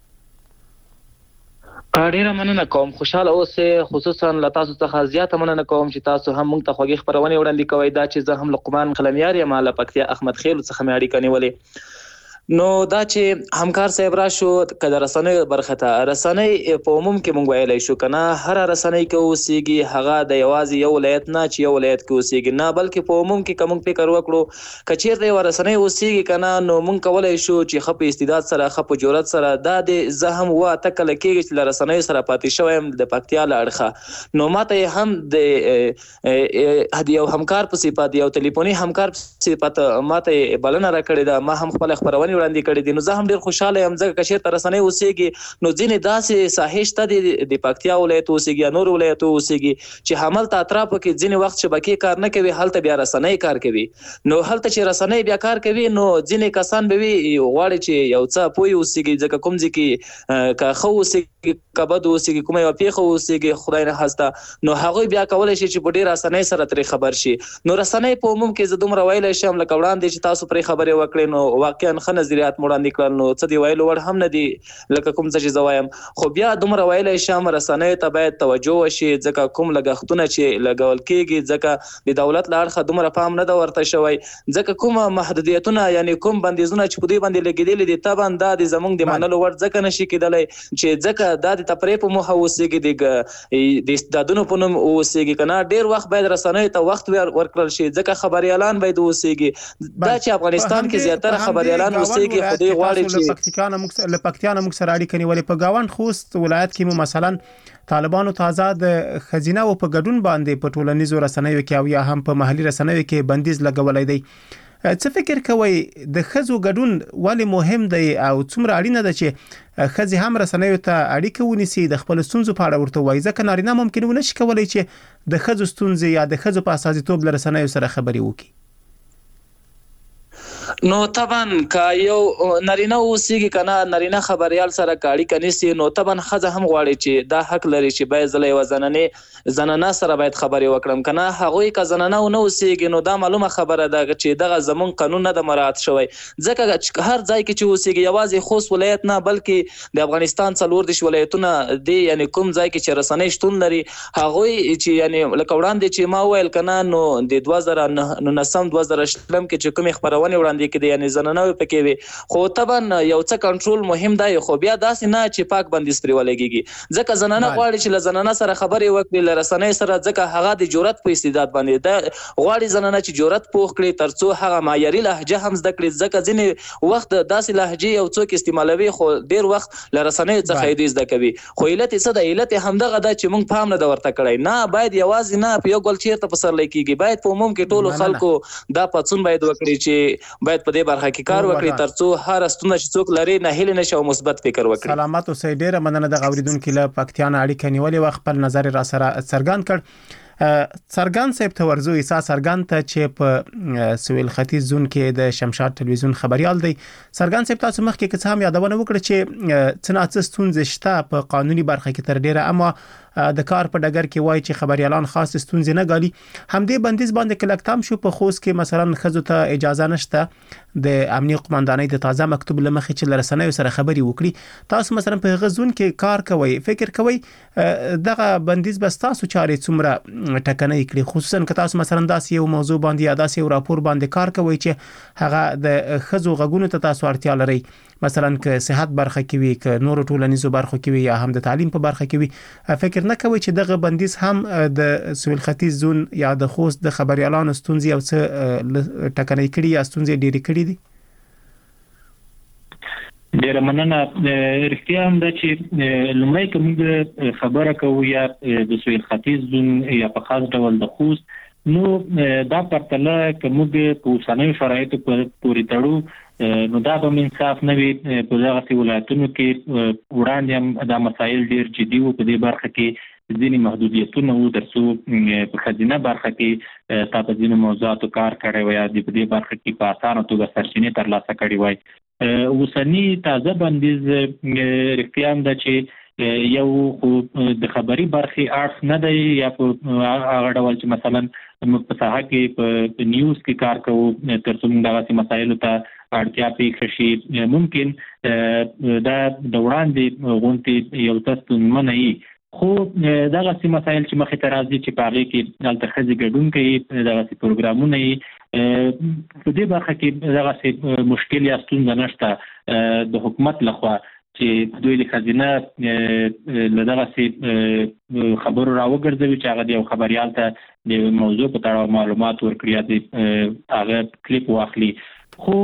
کړي ډیره مننه کوم خوشاله اوسه خصوصا له تاسو څخه زیاته مننه کوم چې تاسو هم موږ ته خوږی خبرونه وړاندې کوي دا چې زه هم لقمان قلمیار یم له پکتیا احمد خیل څخه مې اړیکه نیولې نو دا چې همکار صاحب را شو کله رسنۍ برخه ته رسنۍ په عموم کې مونږ ویلای شو کنه هر رسنۍ کې اوسېږي هغه د یوازې یو ولایت نه چې یو ولایت کې اوسېږي نه بلکې په عموم کې کوم فکر وکړو کچیر دی ورسنۍ اوسېږي کنه نو مونږ کولای شو چې خپ استعداد سره خپ جرأت سره د زهم وا تکل کېږي چې رسنۍ سره پاتې شوم د پکتیا لړخه نو ماته هم د یو همکار په صفات یو ټلیفوني همکار په صفات ماته بلنه راکړې ده ما هم خپل خبرونه وړاندې کړې دي نو زه هم ډیر خوشاله یم ځکه چې تر رسنۍ اوسېږي نو ځینې داسې ساحې شته د پکتیا ولایت اوسېږي نور ولایت اوسېږي چې حمل ته اطراف کې ځینې وخت شبکې کار نه کوي هلته بیا رسنۍ کار کوي نو هلته چې رسنۍ بیا کار کوي نو ځینې کسان به وي غواړي چې یو څه پوي اوسېږي ځکه کوم ځکه که خو اوسېږي کبد اوسېږي کومه یو پیښه اوسېږي خدای نه خسته نو هغه بیا کولای شي چې په ډیر رسنۍ سره ترې خبر شي نو رسنۍ په عموم کې زه دومره ویلای شم لکه وړاندې چې تاسو پرې خبرې وکړې نو واقعا ښه نظریات وړاندې کړل نو څه دی ویلو وړ هم نه دي لکه کوم څه چې زوایم خو بیا دومره ویلای شم رسنۍ ته باید توجه وشي ځکه کوم لګښتونه چې لګول کېږي ځکه د دولت له اړخه دومره پام نه دا ورته شوی ځکه کوم محدودیتونه یعنی کوم بندیزونه چې په دې باندې لګیدل دي طبعا دا د زمونږ د منلو وړ ځکه نشي کېدلی چې ځکه دا د تفریح په موخه اوسېږي د استعدادونو په نوم اوسېږي کنه ډیر وخت باید رسنۍ ته وخت ورکړل شي ځکه خبريالان باید اوسېږي دا چې افغانستان کې زیاتره خبريالان اوسېږي خو دې غواړي چې لپکتیانه موږ سره اړیکه نیولې په گاوند خوست ولایت کې مثلا طالبانو تازه د خزینه او په ګډون باندې په ټولنیزو رسنیو کې او یا هم په محلي رسنیو کې بندیز لګولای دی څه فکر کوي د خزو ګډون ولی مهم دی او څومره اړینه ده چې خزي هم رسنیو ته اړیکه ونیسي د خپل ستونزو په اړه ورته وایي ځکه نارینه ممکن ونه شي کولای چې د خزو ستونزې یا د خزو په اساسیتوب له رسنیو سره خبري وکړي نو طبعا که یو نارینه اوسېږي کنه نارینه خبريال سره کاړي کنيسي نو طبعا خزه هم غواړي چې دا حق لري چې باید زله زنانه سره باید خبري وکړم کنه هغه که زنانه نه اوسېږي نو دا معلومه خبره ده چې دغه زمون قانون نه د مراعات شوی ځکه هر ځای کې چې اوسېږي یوازې خوست ولایت نه بلکې د افغانستان څلور د ولایتونه دي یعنی کوم ځای کې چې رسنۍ شتون لري هغه چې یعنی لکه وړاندې چې ما ویل کنه نو د 2019 کې چې کوم خبرونه وړاندې کې یعنی زنانه پکې وي خو طبعا یو څه کنټرول مهم دی خو بیا داسې نه چې پاک بندیز پرې ولګيږي ځکه زنانه غواړي چې زنانه سره خبرې وکړي لرسنۍ سره ځکه هغه د جرأت په استعداد باندې دا غواړي زنانه چې جرأت پوخ کړي ترڅو هغه معیاري لهجه هم زده کړي ځکه ځینې وخت داسې لهجه یو څوک استعمالوي خو ډیر وخت لرسنۍ څخه دې زده کوي خو علت څه د علت همدغه د چې موږ پام نه ورته کړی نه باید یوازې نه په یو ګل چیرته په سر لیکيږي باید په عموم کې ټولو خلکو دا پڅون باید وکړي چې باید باید په دې برخه کې کار وکړي ترڅو هر ستونزه چې څوک لري نه هیله نشي او مثبت فکر وکړي. سلامات اوسئ. ډیره مننه د اوریدونکو له پکتیان اړیکه نیولې و خپل نظر را سره څرګند کړ. سرګان صاحب ته ورزو ایسا سرګان ته چې په سویل ختیځ زون کې د شمشاد ټلویزیون خبريال دی. سرګان صاحب تاسو مخکې که څه هم یادونه وکړه چې څنګه ستونزې شته په قانوني برخه کې تر ډیره، اما د کار په ډګر کې وایي چې خبريالان خاص ستونزې نه غالي. همدې بندیز باندې کلکتام شو په خوست کې مثلا خزو ته اجازه نشته د امنیت قومندانۍ د تازه مکتوب لمخې چې لرسنۍ سره خبري وکړي. تاسو مثلا په غزون کې کار کوي، فکر کوي دغه بندیز بس تاسو چاري څومره ټکنۍ کړی، خصوصا که تاسو مثلا داسې یو موضوع باندې یا داسې یو راپور باندې کار کوي چې هغه د خزو غږونو ته تاسو اړتیا لري، مثلا که صحت برخه کې وي، که نور ټولنیزو برخو کې وي، یا هم د تعلیم په برخه کې وي، فکر نه کوي چې دغه بندیز هم د سویل ختیځ زون یا د خوست د خبريالانو ستونزې او څه ټکنۍ کړي یا ستونزې ډېرې کړي دي؟ ډیره مننه. رښتیا هم ده چې لومړی که موږ خبره کوو یا د سویل ختیځ زون یا په خاص ډول د خوست، نو دا پرتله که موږ په اوسنیو شرایطو پورې تړو نو دا به انصاف نه وي. په دغسې ولایتونو کې وړاندې هم دا مسایل ډیر جدي وو. په دې برخه کې ځینې محدودیتونه وو ترڅو په ښځینه برخه کې تا په ځینو موضوعاتو کار کړی وای، د دې برخه کې په اسانه توګه سرچینې ترلاسه کړي وای. اوسنی تازه بندیز رښتیا هم ده چې یو خو د خبري برخې اړخ نه دی، یا په هغه ډول چې مثلا موږ په ساحه کې په نیوز کې کار کوو ترڅو موږ دغسې مسایلو ته اړتیا پېښه شي. ممکن دا د وړاندې غونډې یو څه ستونزمنه وي، خو دغسې مسایل چې مخې ته راځي چې په هغې کې هلته ښځې ګډون کوي، دغسې پروګرامونه یې په دې برخه کې دغسې مشکل یا ستونزه نشته د حکومت لخوا چې دوی د ښځینه له دغسې خبرو راوګرځوي چې هغه د یو خبریال ته د موضوع په تړاو معلومات ورکړي یا د هغه کلیپ واخلي. خو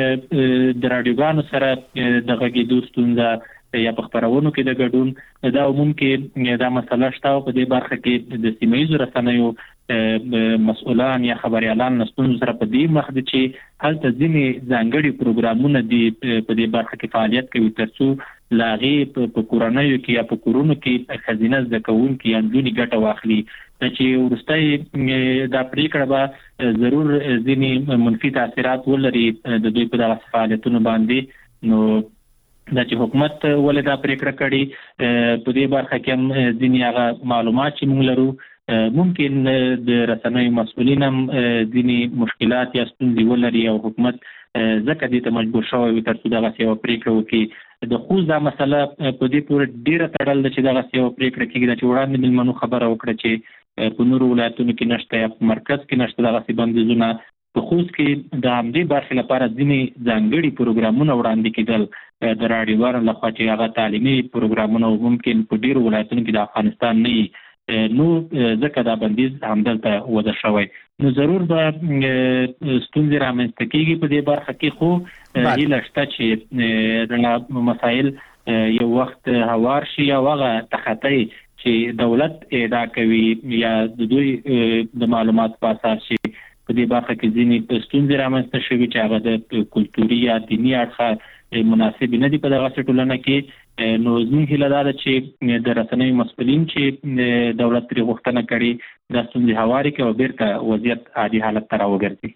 د راډیوګانو سره د غږېدو ستونزه یا په خبرونو کې د ګډون دا ممکن دا مسله شته، او په دې برخه کې د سیمه ییزو رسنیو مسؤلان یا خبريالان ستونزو سره په دې مخ دي چې هلته ځینې ځانګړي پروګرامونه دي په دې برخه کې فعالیت کوي ترڅو له هغې په کورنیو کې یا په کورونو کې ښځینه زده کوونکي یا نجونې ګټه واخلي، چې وروستی دا پرېکړه به ضرور ځینې منفي تاثیرات ولري د دوی په دغسې فعالیتونو باندې. نو دا چې حکومت ولې دا پرېکړه کړې، په دې برخه کې هم ځینې هغه معلومات چې موږ لرو ممکن د رسنیو مسؤلین هم ځینې مشکلات یا ستونزې ولري، او حکومت ځکه دې ته مجبور شوی وي ترڅو دغسې یوه پرېکړه وکړي. د خوست دا مسله په دې پورې ډېره تړل ده چې دغسې یوه پرېکړه کېږي چې وړاندې مېلمنو خبره وکړه چې په نورو ولایتونو کې نشته یا په مرکز کې نشته دغسې بندیزونه. په خوست کې د همدې برخې لپاره ځینې ځانګړي پروګرامونه وړاندې کېدل د راډیوګانو لخوا چې هغه تعلیمي پروګرامونه ممکن په ډېرو ولایتونو کې د افغانستان نه وي، نو ځکه دا بندیز همدلته وضع شوی. نو ضرور به ستونزې رامنځته کېږي په دې برخه کې، خو هیله شته چې دغه مسایل یو وخت هوار شي او هغه تخطی چې دولت ادا کوي یا د دوی د معلومات په اساس شي په دې برخه کې ځینې ستونزې رامنځته شوي چې هغه د کلتوري یا دیني اړخه مناسب نه دي په دغسې ټولنه کې. نو زموږ هیله دا ده چې د رسنیو مسؤلین چې دولت ترې غوښتنه کړې دا ستونزې هوارې کړي او بیرته وضعیت عادي حالت ته راوګرځي.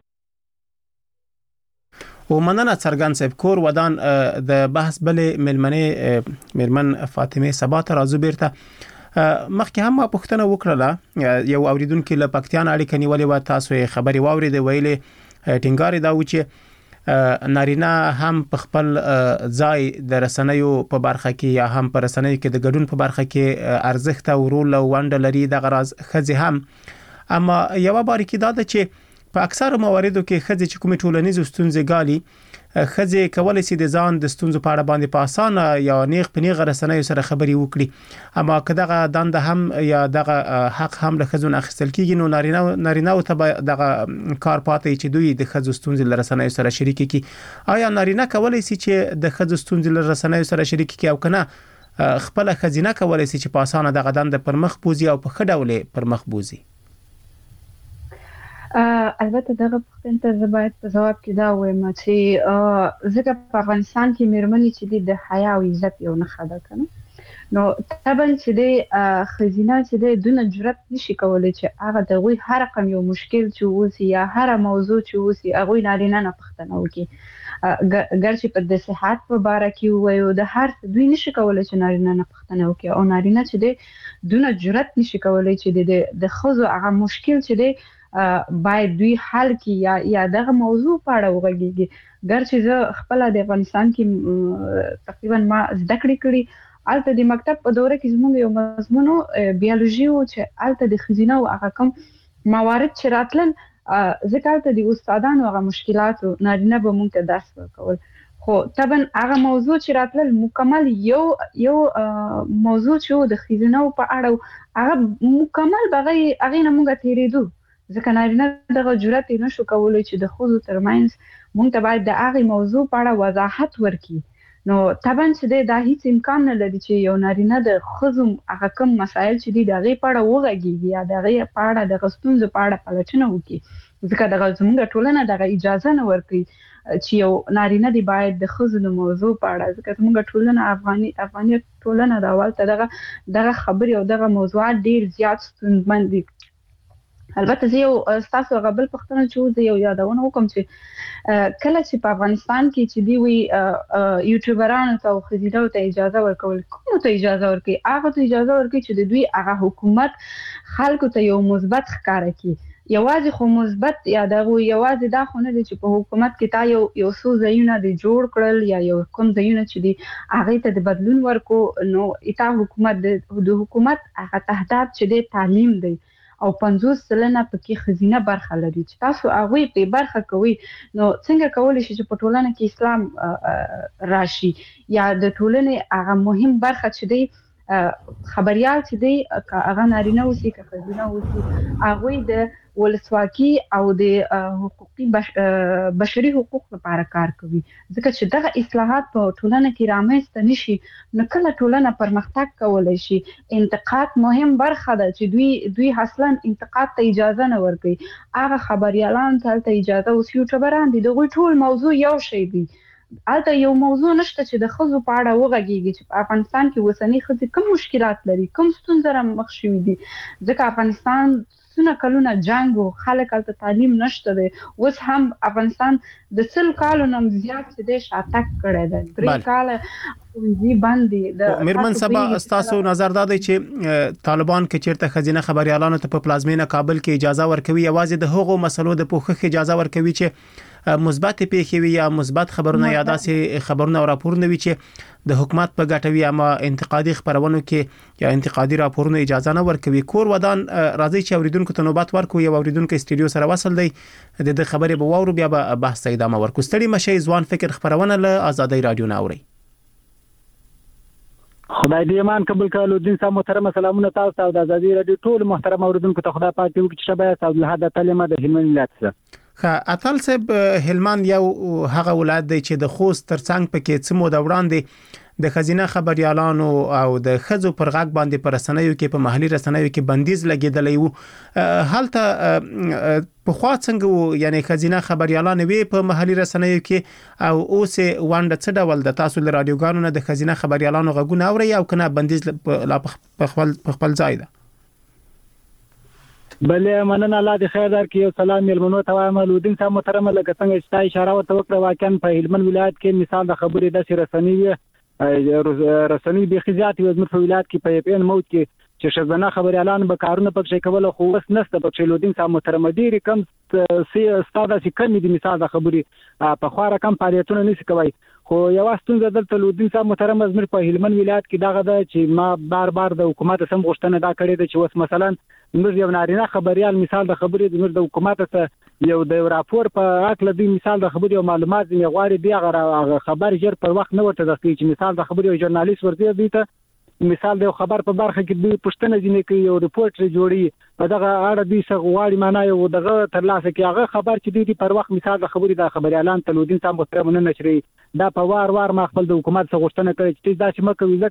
ومننه څرګند صاحب. کور ودان د بحث بلې میرمن فاطمه سبا ته راځو بیرته. مخکې هم پوښتنه وکړه، یو اوریدونکو له پکتیان اړیکه نیولې وه، تاسو یې خبرې واورېدې، ویلې ټینګار دا و چې نارینه هم په خپل ځای د رسنیو په برخه کې یا هم په رسنیو کې د ګډون په برخه کې ارزښت او رول او ونډه لري، دغه راز ښځې هم. اما یوه باریکي دا ده چې په اکثره مواردو کې ښځې چې کومې ټولنیزو ستونزې ګالي، ښځې کولی شي د ځان د ستونزو په اړه باندې په اسانه یا نیغ په نیغه رسنیو سره خبرې وکړي. اما که دغه دنده هم یا دغه حق هم له ښځو نه اخیستل کېږي، نو نارینه‌و ته به دغه کار پاتې چې دوی د ښځو ستونزې له رسنیو سره شریکې کړي. آیا نارینه کولی شي چې د ښځو ستونزې له رسنیو سره شریکې کړي، او که نه خپله ښځینه کولی شي چې په اسانه دغه دنده پر مخ بوځي او په ښه ډول پر مخ بوځي؟ البته دغه پوښتنې ته زه باید په ځواب کې دا وایم چې ځکه په افغانستان کې مېرمنې چې د حیا او عزت یو نښه ده کنه نو طبعا چې د خزینه چې د دونه جرأت نشي کولای چې هغه د غوي هر رقم یو مشکل چې وسی یا هر موضوع چې وسی هغه نارینه نه پښتنه وکي ګرچې په د صحت په باره کې وایو د هر دوی نشي کولای چې نارینه نه پښتنه وکي او نارینه چې د دونه جرأت نشي کولای چې د خزو هغه مشکل چې د باید دوی حل کی یا دغه موضوع په اړه وغږیږي ګرچې زه خپل د افغانستان کې تقریبا ما زده کړې الته د مکتب په دوره کې زموږ یو مضمون بیولوژي او چې الته د خزینه او هغه کوم موارد چې راتلل ځکه الته د استادانو هغه مشکلات نارینه به مونږ ته درس ورکول خو طبعا هغه موضوع چې راتلل مکمل یو موضوع چې د خزینه په اړه هغه مکمل بغي هغه نه مونږ تیریدو ځکه نارینه دغه جرأت نشو کولای چې د خوځو ترمنځ مونږ ته باید د هغه موضوع په اړه وضاحت ورکړي نو طبعا چې دا هیڅ امکان نه لري چې یو نارینه د خزم هغه کوم مسایل چې دي دغه په اړه وغږیږي یا دغه په اړه د غستونځ په اړه پلټنه وکړي ځکه دغه زموږ ټولنه دغه اجازه نه ورکړي چې یو نارینه دی باید د خزو د موضوع په اړه ځکه زموږ ټولنه افغاني ټولنه د اول ته دغه خبري او دغه موضوعات ډیر زیات ستونزمن دي البته زه یو تاسو غبل پښتنه چې یو یادونه وکم چې کله چې په افغانستان کې چې دی وی یوټیوبرانو ته خزیدو ته اجازه ورکول کوم ته اجازه ورکړي هغه ته اجازه ورکړي چې د دوی هغه حکومت خلکو ته یو مثبت ښکارا کړي یوازې خو مثبت یا دغه یوازې دا خو نه دي چې په حکومت کې تا یو څو ځایونه دی جوړ کړل یا یو کوم ځایونه چې دی هغه ته د بدلون ورکو نو ایتا حکومت د حکومت هغه تهداب چې دی تعلیم دی او 50% پکې خزینه برخه لري چې تاسو هغه په برخه کوي نو څنګه کولای شئ چې په ټولنه کې اسلام راشي یا د ټولنې هغه مهم برخه چې دی خبريال چې دی هغه نارینه اوسي که خزینه اوسي هغه د ولسواکي او د حقوقي بشري حقوق لپاره کار کوي ځکه چې دغه اصلاحات په ټولنه کې رامنځته نشي نو کله ټولنه پرمختګ کولای شي انتقاد مهم برخه ده چې دوی اصلا انتقاد ته اجازه نه ورکوي هغه خبريالان ته اجازه او یوټیوبران دي دغه ټول موضوع یو شی دی البته یو موضوع نشته چې د خزو په اړه وغږیږي چې په افغانستان کې وسنی خزې کوم مشکلات لري کوم ستونزې را مخ شوي دي ځکه افغانستان څونه کلونه جنگ او خلک الته تعلیم نشته دی اوس هم افغانستان د 100 کالو نم زیات څه دی شاتک کړی دی 3 کال وی باندې د میرمن سبا استاسو نظر دادی چې طالبان کې چیرته خزینه خبريالانو ته په پلازمینه کابل کې اجازه ورکوي یوازې د هغو مسلو د پوښښ اجازه ورکوي چې مثبت پیښې وي یا مثبت خبرونه یا داسې خبرونه او راپورونه وي چې د حکومت په ګټه وي اما انتقادي خبرونو کې یا انتقادي راپورونه اجازه نه ورکوي کور ودان راځي چې اوریدونکو ته نوبت ورکوي او اوریدونکو استودیو سره وصل دی د خبرې به وورو بیا به بحث ادامه ورکو ستړي مشي ځوان فکر خبرونه له آزادۍ رادیو نه اوري خدای دې ایمان قبول کړي الدین صاحب محترم سلامونه تاسو ته د آزادۍ رادیو ټول محترم اوریدونکو ته خدای پاک دې وکړي شبای صاحب له هدا تعلیمات د هلمند ولایت څخه اتل صاحب هلمند یو هغه ولایت دی چې د خوست ترڅنګ پکې څمو د وړاندې د خزینه خبريالانو او د خزو پر غاګ باندې پر رسنیو کې په محلي رسنیو کې بندیز لګیدلی وو حالته په خوا څنګه یعنی خزینه خبريالان وی په محلي رسنیو کې او اوس وانډ څه ډول د تاسو له رادیوګانو نه د خزینه خبريالانو غږونه اوري او کنه بندیز په خپل ځای ده بلې مننه الله دې خیر درکړي یو سلام ملمنو ته وایم الدین صاحب محترم لکه څنګه چې اشاره ورته وکړه واقعا په هلمند ولایت کې مثال د خبرې د رسنۍ به خزيات یو زموږ په ولایت کې په پین موت کې چې شزنه خبريالان به کارونه پکې کول خو وس نسته پکې الدین صاحب محترم ډیر کم سي استاد سي کم دي مثال د خبرې په خواره کم فعالیتونه نشي کوي خو یو ستونزه دلته الدین صاحب محترم زموږ په هلمند ولایت کې دغه د چې ما بار د حکومت سم غوښتنه دا کړې ده چې وس مثلا موږ یو نارینه خبريال مثال د خبرې د حکومت ته یو د راپور په اکل دی مثال د خبرې او معلومات یې غواړي دی هغه خبر ژر پر وخت نه ورته د چې مثال د خبرې او ژورنالیست ورته دی ته مثال د خبر په برخه کې د پښتنه ځینې کې یو ریپورت جوړي په دغه اړه د سغواړي معنا یو دغه ترلاسه کې هغه خبر چې دی پر وخت مثال د خبرې د خبري اعلان تلودین صاحب محترم نه نشري دا په وار ما خپل د حکومت څخه غوښتنه کوي چې دا چې مکه ځکه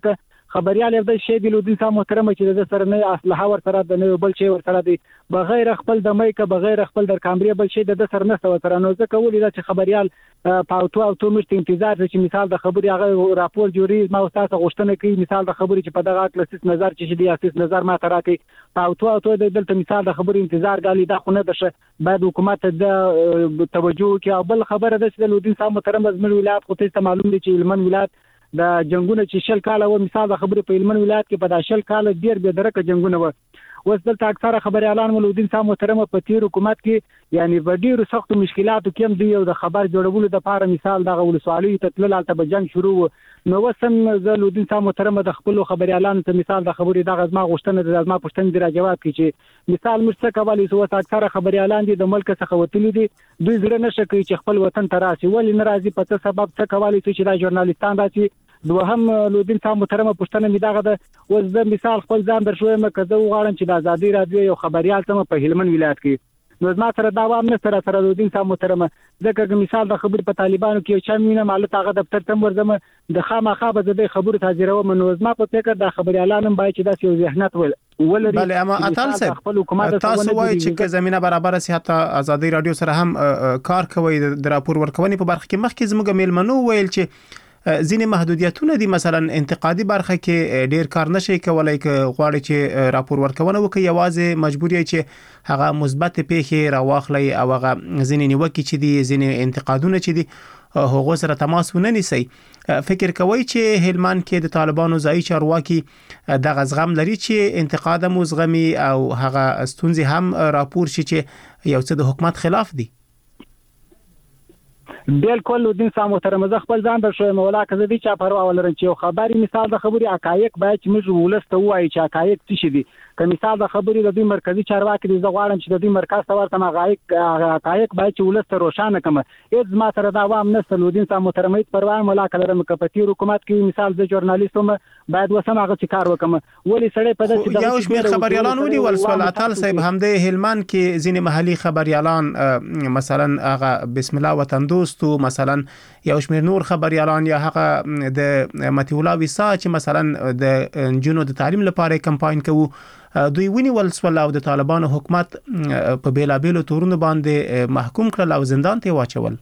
خبريال د شی د لودین صاحب محترم چې د سره نه اسلحه ور سره د نه بل شی ور سره دی بغیر خپل د مایک بغیر خپل د کامرې بل شی د سره نه سره نو ځکه ولې چې خبريال په اوتو مشت انتظار چې مثال د خبري هغه راپور جوړي ما استاد غوښتنه کوي مثال د خبري چې په دغه کلاسیس نظر چې دی اساس نظر ما تراکي په اوتو د دلته مثال د خبري انتظار غالي دا خو نه ده باید حکومت د توجه کوي بل خبره ده چې د لودین صاحب محترم زموږ ولایت خو ته معلوم دي چې هلمند ولایت د جنگونه چې شل کاله و مثال د خبرې په هلمند ولایت کې په دا شل کاله ډیر به درکه جنگونه و اوس دلته اکثره خبريالان لودین صاحب محترم په تیر حکومت کې یعنی په ډیرو سختو مشکلاتو کې دی او د خبر جوړولو د لپاره مثال د ولسوالۍ ته تلل ته جنگ شروع نو وسم د لودین صاحب محترم د خپل خبريالان ته مثال د خبرې د غزما غوښتنه د غزما پښتن دی را جواب کړي چې مثال مشته کولی سو اکثره خبريالان دي د ملک څخه وتلی دي دوی زړه نشه کوي چې خپل وطن ته راشي ولې ناراضي په څه سبب څه کولی سو چې د ژورنالیستان راشي دوهم لودین صاحب محترم پښتنه می دغه د وز د مثال خپل ځان در شوې مکه زه غواړم چې د ازادي رادیو یو خبريال تم په هلمند ولایت کې نو ما سره دا وام نه سره لودین صاحب محترم ځکه مثال د خبر په طالبانو کې چې مینه مالت هغه دفتر تم ورزم د خامخا به د خبرو تاجرو منو ما په فکر د خبريالانو باید چې د ذهنیت ولري بله اما اتل صاحب تاسو وایي چې زمينه برابر سي حتی ازادي رادیو سره هم کار کوي د راپور ورکونې په برخه کې مخکې زموږ میلمنو ویل چې ځینې محدودیتونه دي مثلا انتقادي برخه کې ډیر کار نشي کولای ک غواړي چې راپور ورکونه وکړي یوازې مجبوری چې هغه مثبت پیښې راواخلي او هغه ځینې نیوکې چې دي ځینې انتقادونه چې دي هغه سره تماس ونه نیسي فکر کوي چې هلمند کې د طالبانو ځای چارواکي د غزغم لري چې انتقاد مزغمي او هغه ستونزې هم راپور شي چې یو څه د حکومت خلاف دي بالکل لودین صاحب محترم زه خپل ځان در شوم ولا که زه دي چې پروا ولرم چې خبري مثال د خبري حقایق باید چې موږ ولسته وایي چې حقایق څه شي دي که مثال د خبري د دې مرکزی چارواکي د غواړم چې د دې مرکز ته ورته حقایق باید چې ولسته روښانه کړم اې ما سره دا وام نه لودین صاحب محترم هیڅ پروا ملا کلرم کپتی حکومت کې مثال د ژورنالیستوم باید وسم هغه چې کار وکم ولی سړی په داسې یو شمېر خبريالان ودي ولسوال اتل صاحب همده هلمند کې ځینې محلي خبريالان مثلا هغه بسم الله وطن دوستو مثلا یو شمېر نور خبريالان یا هغه د متي الله وسا چې مثلا د جنو د تعلیم لپاره کمپاین کوي دوی ونی ولسوال او د طالبانو حکومت په بیلابېلو تورونو باندې محکوم کړل او زندان ته واچول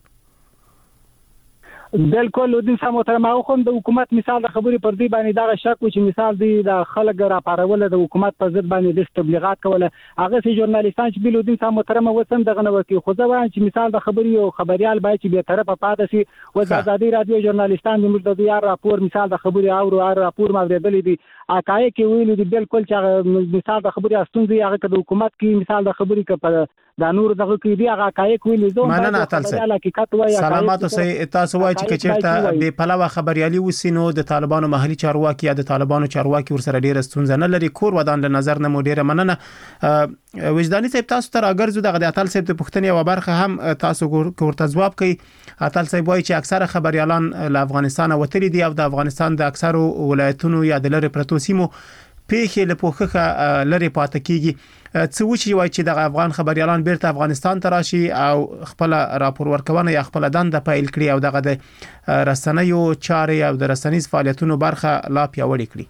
بالکل لودین صاحب محترم او خو د حکومت مثال د خبري پر دی باندې دا شک و چې مثال دی د خلک را پارول د حکومت په ضد باندې د تبلیغات کوله هغه سي ژورنالیستان چې لودین صاحب محترم وسم دغه نو کې خو ځوان چې مثال د خبري او خبريال باید چې به طرفه پاتې سي او د ازادي رادیو ژورنالیستان د موږ د یار راپور مثال د خبري او راپور ماوریدل دي اکای کې ویل دي بالکل چې مثال د خبري استونزي هغه د حکومت کې مثال د خبري کې د نور دغه کې دی هغه حقایق ویلي زه مننه اتل سلامات اوسئ تاسو وایي چې چیرته به پلوه خبريالي وسینو د طالبانو محلي چارواکي یا د طالبانو چارواکي ورسره ډیره ستونزه نه لري کور ودان له نظر نه مو ډیره مننه وجداني صاحب تاسو تر اگرزو دغه اتل صاحب د پښتنې او برخه هم تاسو ورته جواب کوي اتل صاحب وایي چې اکثره خبريالان له افغانستان وتلي دي او د افغانستان د اکثرو ولایتونو یا د لری پرتو سیمو پیښې له پوخه لری پاتې کیږي څه و چې وایي چې د افغان خبريالان بیرته افغانستان ته راشي او خپل راپور ورکونه یا خپل دند پیل کړي او دغه د رسنیو چارې او د رسنیز فعالیتونو برخه لا پیاوړې کړي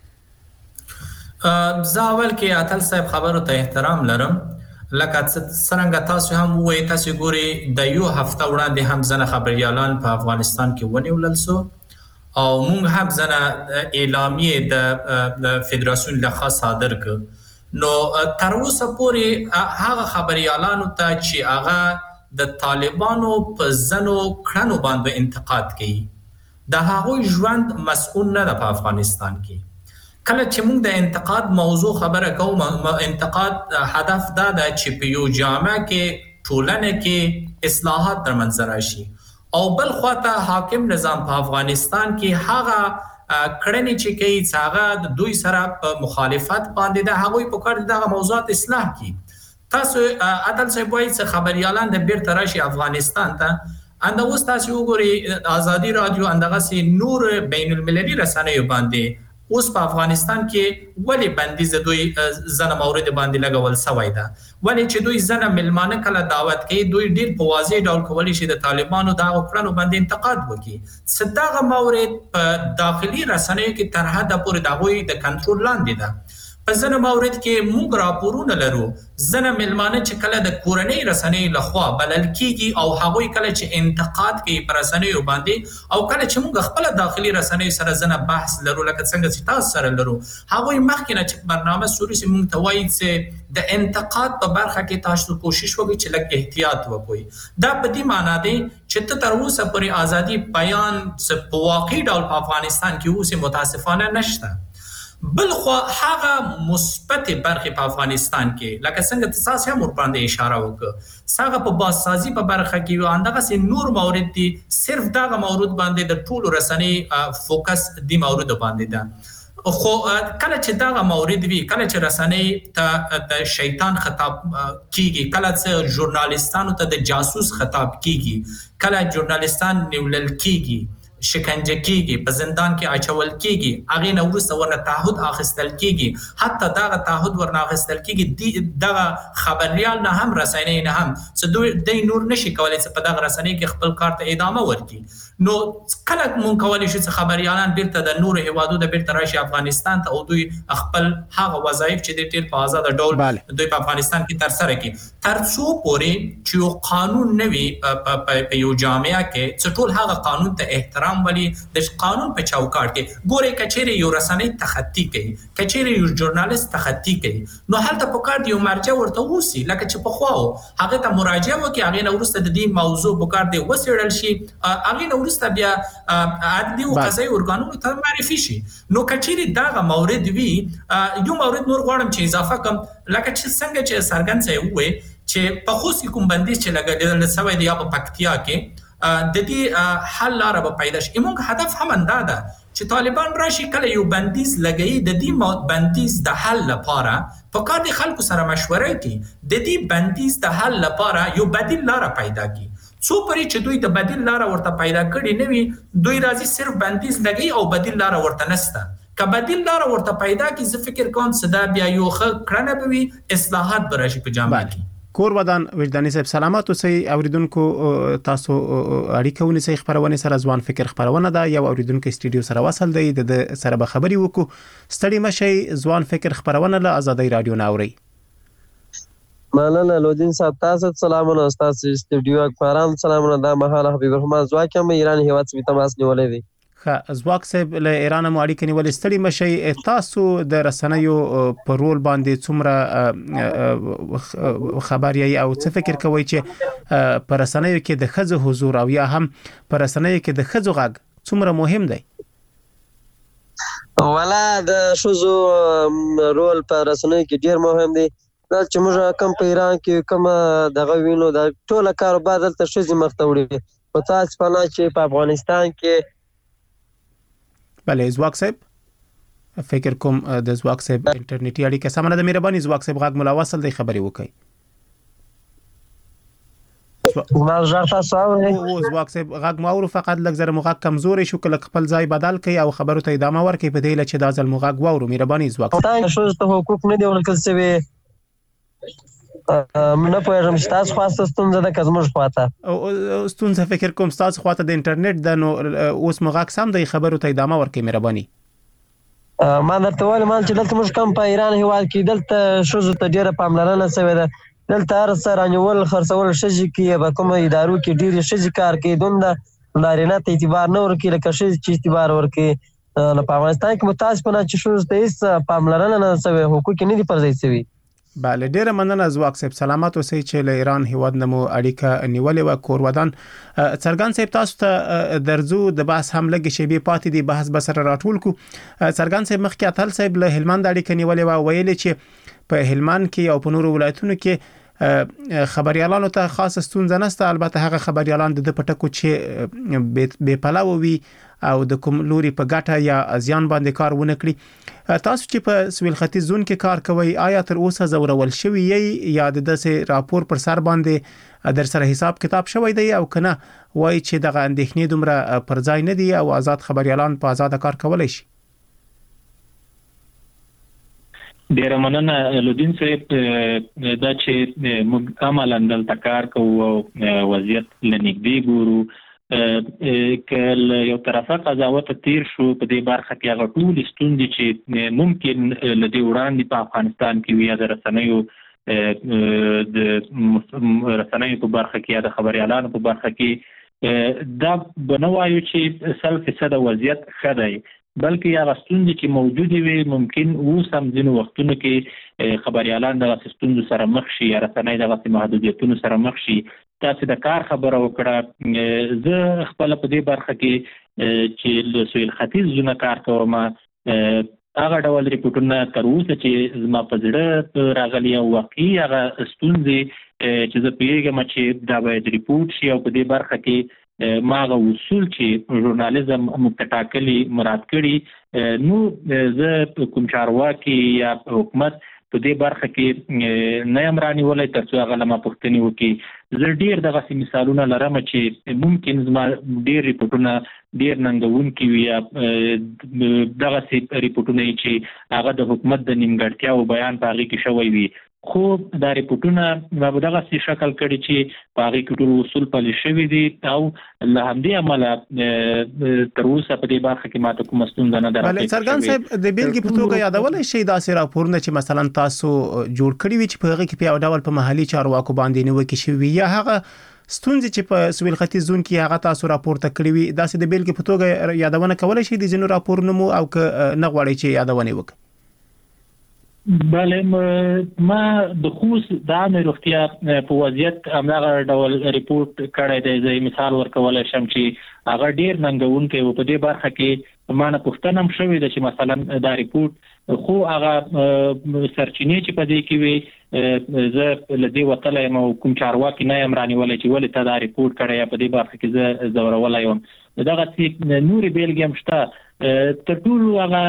زاول کې اتل صاحب خبرو ته احترام لرم لکه څنګه تاسو هم وایي تاسو ګوري د یو هفته وړاندې هم ځنه خبريالان په افغانستان کې ونیول سو او موږ هم ځنه اعلامیه د فدراسیون لخوا صادر کړ نو تر اوسه پورې هغه خبريالانو ته چې هغه د طالبانو په ځنو کړنو باندې انتقاد کوي د هغه ژوند مسؤل نه ده په افغانستان کې کله چې موږ د انتقاد موضوع خبره کوم انتقاد هدف دا ده چې په یو جامعه کې ټولنه کې اصلاحات در منځ راشي او بل خواته حاکم نظام په افغانستان کې هغه کړنې چې کوي څنګه د دوی سره په مخالفت باندې د هغوی په کار دغه موضوعات اصلاح کی تاسو عدل صاحب وایي چې خبريالان د بیرته راشي افغانستان ته انده اوس تاسو وګورئ ازادي رادیو اندغه سي نور بین المللي رسنیو باندې اوس په افغانستان کې ولی بندیز دوی زنه مورد باندې لګول سوی ده ولی چې دوی زنه ملمانه کله دعوت کوي دوی ډیر په واضح ډول کولی شي د طالبانو دا کړنو باندې انتقاد وکړي صدغه مورد په داخلي رسنیو کې تر حد پورې د غوي د کنټرول لاندې ده په زنه مورد کې موږ راپورونه لرو زنه ملمانه چې کله د کورنۍ رسنۍ لخوا بلل کیږي او هغوی کله چې انتقاد کوي پر رسنیو باندې او کله چې موږ خپل داخلي رسنۍ سره زنه بحث لرو لکه څنګه چې تاسو سره لرو هغوی مخکې نه چې برنامه سوري سي موږ ته وایي چې د انتقاد په برخه کې تاسو کوشش وکړئ چې لږ احتیاط وکړئ دا په دې معنی دی چې ته تر اوسه پورې ازادي بیان په واقعي ډول په افغانستان کې اوسه متاسفانه نشته بلخو هغه مثبت برخه په افغانستان کې لکه څنګه تاسو هم ور باندې اشاره وکړه څنګه په بازسازي په برخه کې اندغه سي نور مورد دي صرف دغه مورد باندې د ټولو رسنۍ فوکس دی مورد باندې ده خو کله چې دغه مورد وی کله چې رسنۍ ته د شیطان خطاب کیږي کله چې ژورنالیستانو ته د جاسوس خطاب کیږي کله ژورنالیستان نیولل کیږي شکنجه کیږي په زندان کې اچول کیږي هغه نو وروسته ورنه تعهد اخیستل کیږي حتی دا تعهد ورنه اخیستل کیږي دا خبريال نه هم رسنۍ نه هم څه دوی نور نشي کولای چې په دغه رسنۍ کې خپل کار ته ادامه ورکړي نو کله مونږ کولای شو چې خبريالان بیرته د نور هیوادو د بیرته راشي افغانستان ته او دوی خپل هغه وظایف چې د ټیر په آزاد ډول دوی په افغانستان کې تر سره کوي تر څو پورې چې یو قانون نوي په یو جامعه کې چې ټول هغه قانون ته احترام ولي د قانون په چوکاټ کې ګوري کچېری یو رسنۍ تخطی کوي کچېری یو ژورنالیست تخطی کوي نو هلته په کار دی یو مرجع ورته وسی لکه چې په خواو هغه ته مراجعه وکي هغه نو ورسته د دې موضوع په کار دی وسیړل شي هغه نو ورسته بیا عدلي او قضایي ارګانونو ته معرفي شي نو کچېری دا مورد وی یو مورد نور غواړم چې اضافه کوم لکه چې څنګه چې سرګن څه وې چې په خوسي کوم بندیز چې لګیدل سوي دی په پکتیا کې د دې حل لاره به پیدا شي موږ هدف هم انده ده چې طالبان راشي کله یو بندیز لګي د دې بندیز د حل لپاره په کار د خلکو سره مشوره کوي د دې بندیز د حل لپاره یو بدیل لاره پیدا کوي څو پرې چې دوی د بدیل لاره ورته پیدا کړي نه وي دوی راځي صرف بندیز لګي او بدیل لاره ورته نسته که بدیل لاره ورته پیدا کی زه فکر کوم صدا بیا یو کړنه به وي اصلاحات براشي په جامعه کې کور ودان وجداني صاحب سلامات اوسئ اوریدونکو تاسو اړیکه ونیسئ خبرونه سره ځوان فکر خبرونه ده یو اوریدونکو استودیو سره وصل دی د سره به خبري وکړو ستړي مشي ځوان فکر خبرونه له آزادۍ رادیو ناوري مننه لودین صاحب تاسو سلامونه استاد استودیو اکبران سلامونه د مهاله حبیب الرحمن زواکم ایران هیواد څخه تماس نیولې دي زواک صاحب له ایران مو اړیکې نیولې ستړي مشي تاسو د رسنیو په رول باندې څومره خبري او څه فکر کوئ چې په رسنیو کې د خزو حضور او یا هم په رسنیو کې د خزو غږ څومره مهم دی ولا د شوزو رول په رسنیو کې ډیر مهم دی دا چې موږ کوم په ایران کې کوم دغه وینو د ټوله کاروبار دلته شوزي مخته وړي په تاسو په نه چې په افغانستان کې بله زواک صاحب فکر کوم د زواک صاحب انټرنیټي اړیکه سمونه د مهرباني زواک صاحب غږ ملا وصل دی خبري وکي ما ځه تاسو او زواک صاحب غږ ماورو فقط لږ زره مغږ کمزوري شو کله خپل ځای بدل کړي او خبرو ته ادامه ورکړي په دې لچ د ازل مغږ وورو مهرباني زواک تاسو ته حقوق نه دی ورکل سوي نه پوهیږم چې تاسو خواسته ستونزه ده که زموږ خواته او ستونزه فکر کوم تاسو خواته د انټرنیټ د نو اوس مغاک سم د خبرو ته ادامه ورکړئ مهرباني ما درته وایم چې دلته موږ کوم په ایران هیواد کې دلته شوزو ته ډیره پاملرنه شوې ده دلته هر سره انول خرڅول شجي کې به کوم ادارو کې ډیره شجي کار کوي دومره نارینه ته اعتبار نه ورکړي لکه شجي چې اعتبار ورکړي په افغانستان کې متاسفانه چې شوزو ته هیڅ پاملرنه نه شوې حقوق نه دي پرځای شوي بله ډیره مننه زواک صاحب سلامات اوسئ چې له ایران هیواد نمو اړیکه نیولې و کور ودان څرګند صاحب تاسو ته درځو د بحث هم لګي شی به پاتې دی بحث بسره راټول کو څرګند صاحب مخکې اتل صاحب له هلمند اړیکه نیولې و ویل چې په هلمند کې او په نورو ولایتونو کې خبريالانو ته خاص ستونزه نشته البته هغه خبريالان د پټکو چې به پلاو وي او د کوم لوري په ګټه یا ازيان باندې کار ونه کړی تاسو چې په سویل ختیځ زون کې کار کوي آیا تر اوسه زورول شوی یا د داسې راپور پر سر باندې در سره حساب کتاب شوی دی او کنه وای چې دغه اندېښنې دومره پر ځای نه دی او آزاد خبريالان په آزاد کار کولای شي ډیر مننه لودین صاحب دا چې موږ عملاً دلته کار کوو او وضعیت لنګدي ګورو کله یو طرفه قضاوت تیر شو په دې برخه کې هغه ټول ستوندې چې ممکن لدی وړاندې په افغانستان کې وي د رسنیو په برخه کې یا د خبريالانو په برخه کې دا بنوایو چې 100% وضعیت ښه دی بلکې هغه ستوندې چې موجودې وي ممکن اوس هم ځینو وختونو کې خبريالان د ستوندو سره مخ شي یا رسنۍ د محدودیتونو سره مخ شي تاسو د کار خبره وکړه زه خپل په دې برخه کې چې د سویل ختیځ زونه کار کوم هغه ډول ریپورتونه تر اوسه چې زما په زړه راغلي او واقعي هغه ستونزې چې زه پیږم چې دا باید ریپورت شي او په دې برخه کې ماغه اصول چې ژورنالیزم متټاکلي مراد کړي نو زه کوم چارواکي یا حکومت په دې برخه کې نه یم رانیولای ترڅو هغه لمه پوښتنې وکړي زه ډېر دغسې مثالونه لرم چې ممکن زما ډېر ریپورټونه ډېر ننګونکي وي یا دغسې ریپورټونه چې هغه د حکومت د نیمګړتیاو بیان په هغې کې شوی وي خو دا ریپورټونه ما په دغسې شکل کړي چې په هغې کې ټول اصول پلي شوي دي او له همدې امله تر اوسه په دې برخه کې ماته کومه ستونزه نه ده راپېښ څرګند صاحب د بیلګې په توګه یادولی شئ داسې راپورونه چې مثلا تاسو جوړ کړي وي چې په هغې کې په یو ډول په محلي چارواکو باندې نیوکې شوي وي یا هغه ستونزې چې په سویل ختیځ زون کې هغه تاسو راپورته کړي وي داسې د بیلګې په توګه یادونه کولی شئ د ځینو راپورونو مو او که نه غواړئ چې یادونه وکړئ بله ما د خوست د عامې روغتیا په وضعیت همدغه ډول ریپورټ کړی دی زه مثال ورکولی شم چې هغه ډېر ننګونکی و په دې برخه کې ما نه پوښتنه هم شوې ده چې مثلا دا ریپورټ خو هغه سرچینې چې په دې کې وي زه له دې وتلی یم او کوم چارواکي نه یم رانیولی چې ولې ته دا ریپورټ کړی یا په دې برخه کې زه ځورولی یم دغسې نورې بیلګې هم شته تر ټولو هغه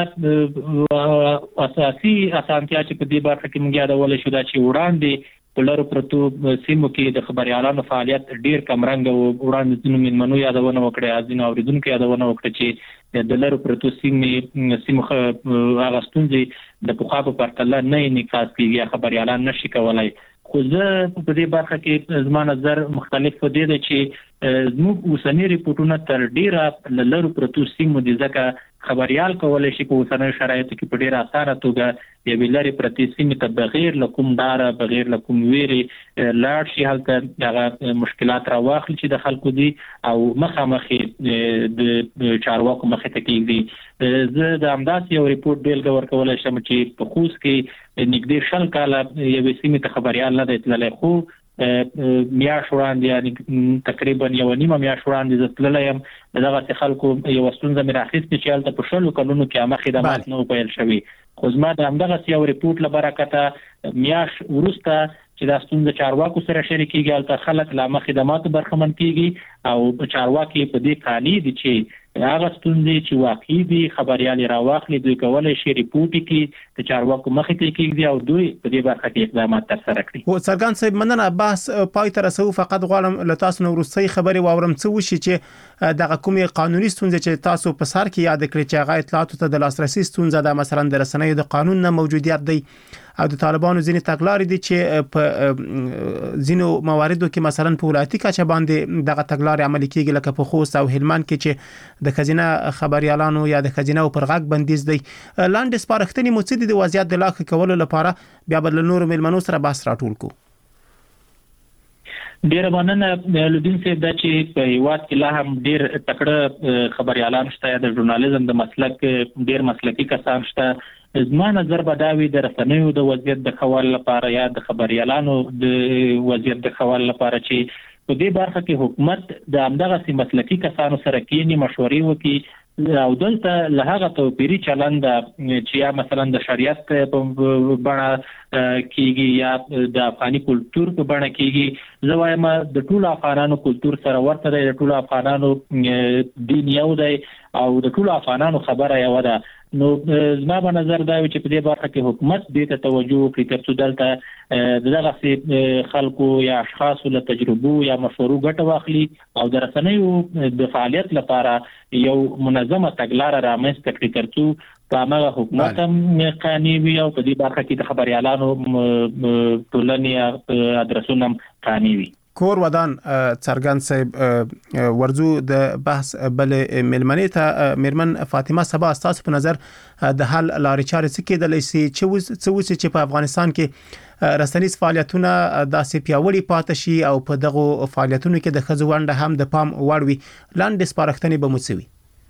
اساسي اسانتیا چې په دې برخه کې موږ یادولی شو دا چې وړاندې په لرو پرتو سیمو کې د خبريالانو فعالیت ډېر کمرنګه و وړاندې ځینو مېلمنو یادونه وکړه ځینو اورېدونکو یادونه وکړه چې د لرو پرتو سیمو هغه ستونزې د پخوا په پرتله نه انعکاس کېږي یا خبريالان نشي کولی خو زه په دې برخه کې زما نظر مختلف په دې دی چې زموږ اوسني ریپورټونه تر ډېره له لرو پرتو سیمو دي ځکه خبريال کولی شي په اوسنیو شرایطو کې په ډېره اسانه توګه یوې لرې پرتې سیمې ته بغیر له کوم ډاره بغیر له کوم ویرې لاړ شي هلته هغه مشکلات راواخلي چې د خلکو دي او مخامخ د چارواکو مخې ته کېږدي زه د همداسې یو ریپورټ بیلګه ورکولی شم چې په خوست کې نږدې 20 کاله یوې سیمې ته خبريال نه دی تللی خو میاشت وړاندې یعنې تقریبا 1.5 میاشت وړاندې زه تللی یم دغسې خلکو یوه ستونزه مې راخیستې چې هلته په 20 کلونو کې عامه خدمات نه و پیل شوي خو زما د همدغسې یو ریپورټ له برکته میاشت وروسته چې دا ستونزه چارواکو سره شریکېږي هلته خلک له عامه خدماتو برخمن کېږي او چارواکي په دې قانع دي چې هغه ستونزې چې واقعي دي خبريال راواخلي دوی کولی شي ریپورټ کړي د چارواکو مخې ته کېږدي او دوی په دې برخه کې اقدامات ترسره کړي خو څرګند صاحب مننه بحث پای ته رسوو فقط غواړم له تاسو نه وروستۍ خبرې واورم څه وشي چې دغه کومې قانوني ستونزې چې تاسو په سر کې یاد کړئ چې هغه اطلاعاتو ته د لاسرسي ستونزه ده مثلا د رسنیو د قانون نه موجودیت دی او د طالبانو ځینې تګلارې دي چې په ځینو مواردو کې مثلا په ولایتي کچه باندې دغه تګلارې عملي کېږي لکه په خوست او هلمند کې چې د ښځینه خبريالانو یا د ښځینه پر غږ بندیز دی لاندې سپارښتنې مو څه دي د وضعیت د لا ښه کولو لپاره بیا به له نورو مېلمنو سره بحث راټول کړو ډېره مننه لودین صاحب دا چې په هېواد کې لا هم ډېر تکړه خبريالان شته یا د ژورنالیزم د مسلک ډېر مسلکي کسان شته زما نظر به دا وي د رسنیو د وضعیت د ښه والي لپاره یا د خبريالانو د وضعیت د ښه والي لپاره چې په دې برخه کې حکومت د همدغسې مسلکي کسانو سره کېني مشورې وکړي او دلته له هغه توپیري چلند چې یا مثلا د شریعت په بڼه کېږي یا د افغاني کلتور په بڼه کېږي زه وایم د ټولو افغانانو کلتور سره ورته دی د ټولو افغانانو دین یو دی او د ټولو افغانانو خبره یوه ده نو زما په نظر دا وي چې په دې برخه کې حکومت دې ته توجه وکړي ترڅو دلته دغسې خلکو یا اشخاصو له تجربو یا مشورو ګټه واخلي او د رسنیو د فعالیت لپاره یو منظمه تګلاره رامنځته کړي ترڅو په هغه حکومت هم قانوني وي او په دې برخه کې د خبريالانو ټولنې ادرسونه قانوني وي. کور ودان څرګند صاحب ورزو د بحث بل ملمنې ته میرمن فاطمه صبا تاسو په نظر د حل لارې چارې څه کېدلای شي چې په افغانستان کې رسنیز فعالیتونه داسې پیاوړي پاتې شي او په دغه فعالیتونو کې د ښځو ونډه هم د پام وړ وي لاندې سپارښتنې به موڅوي.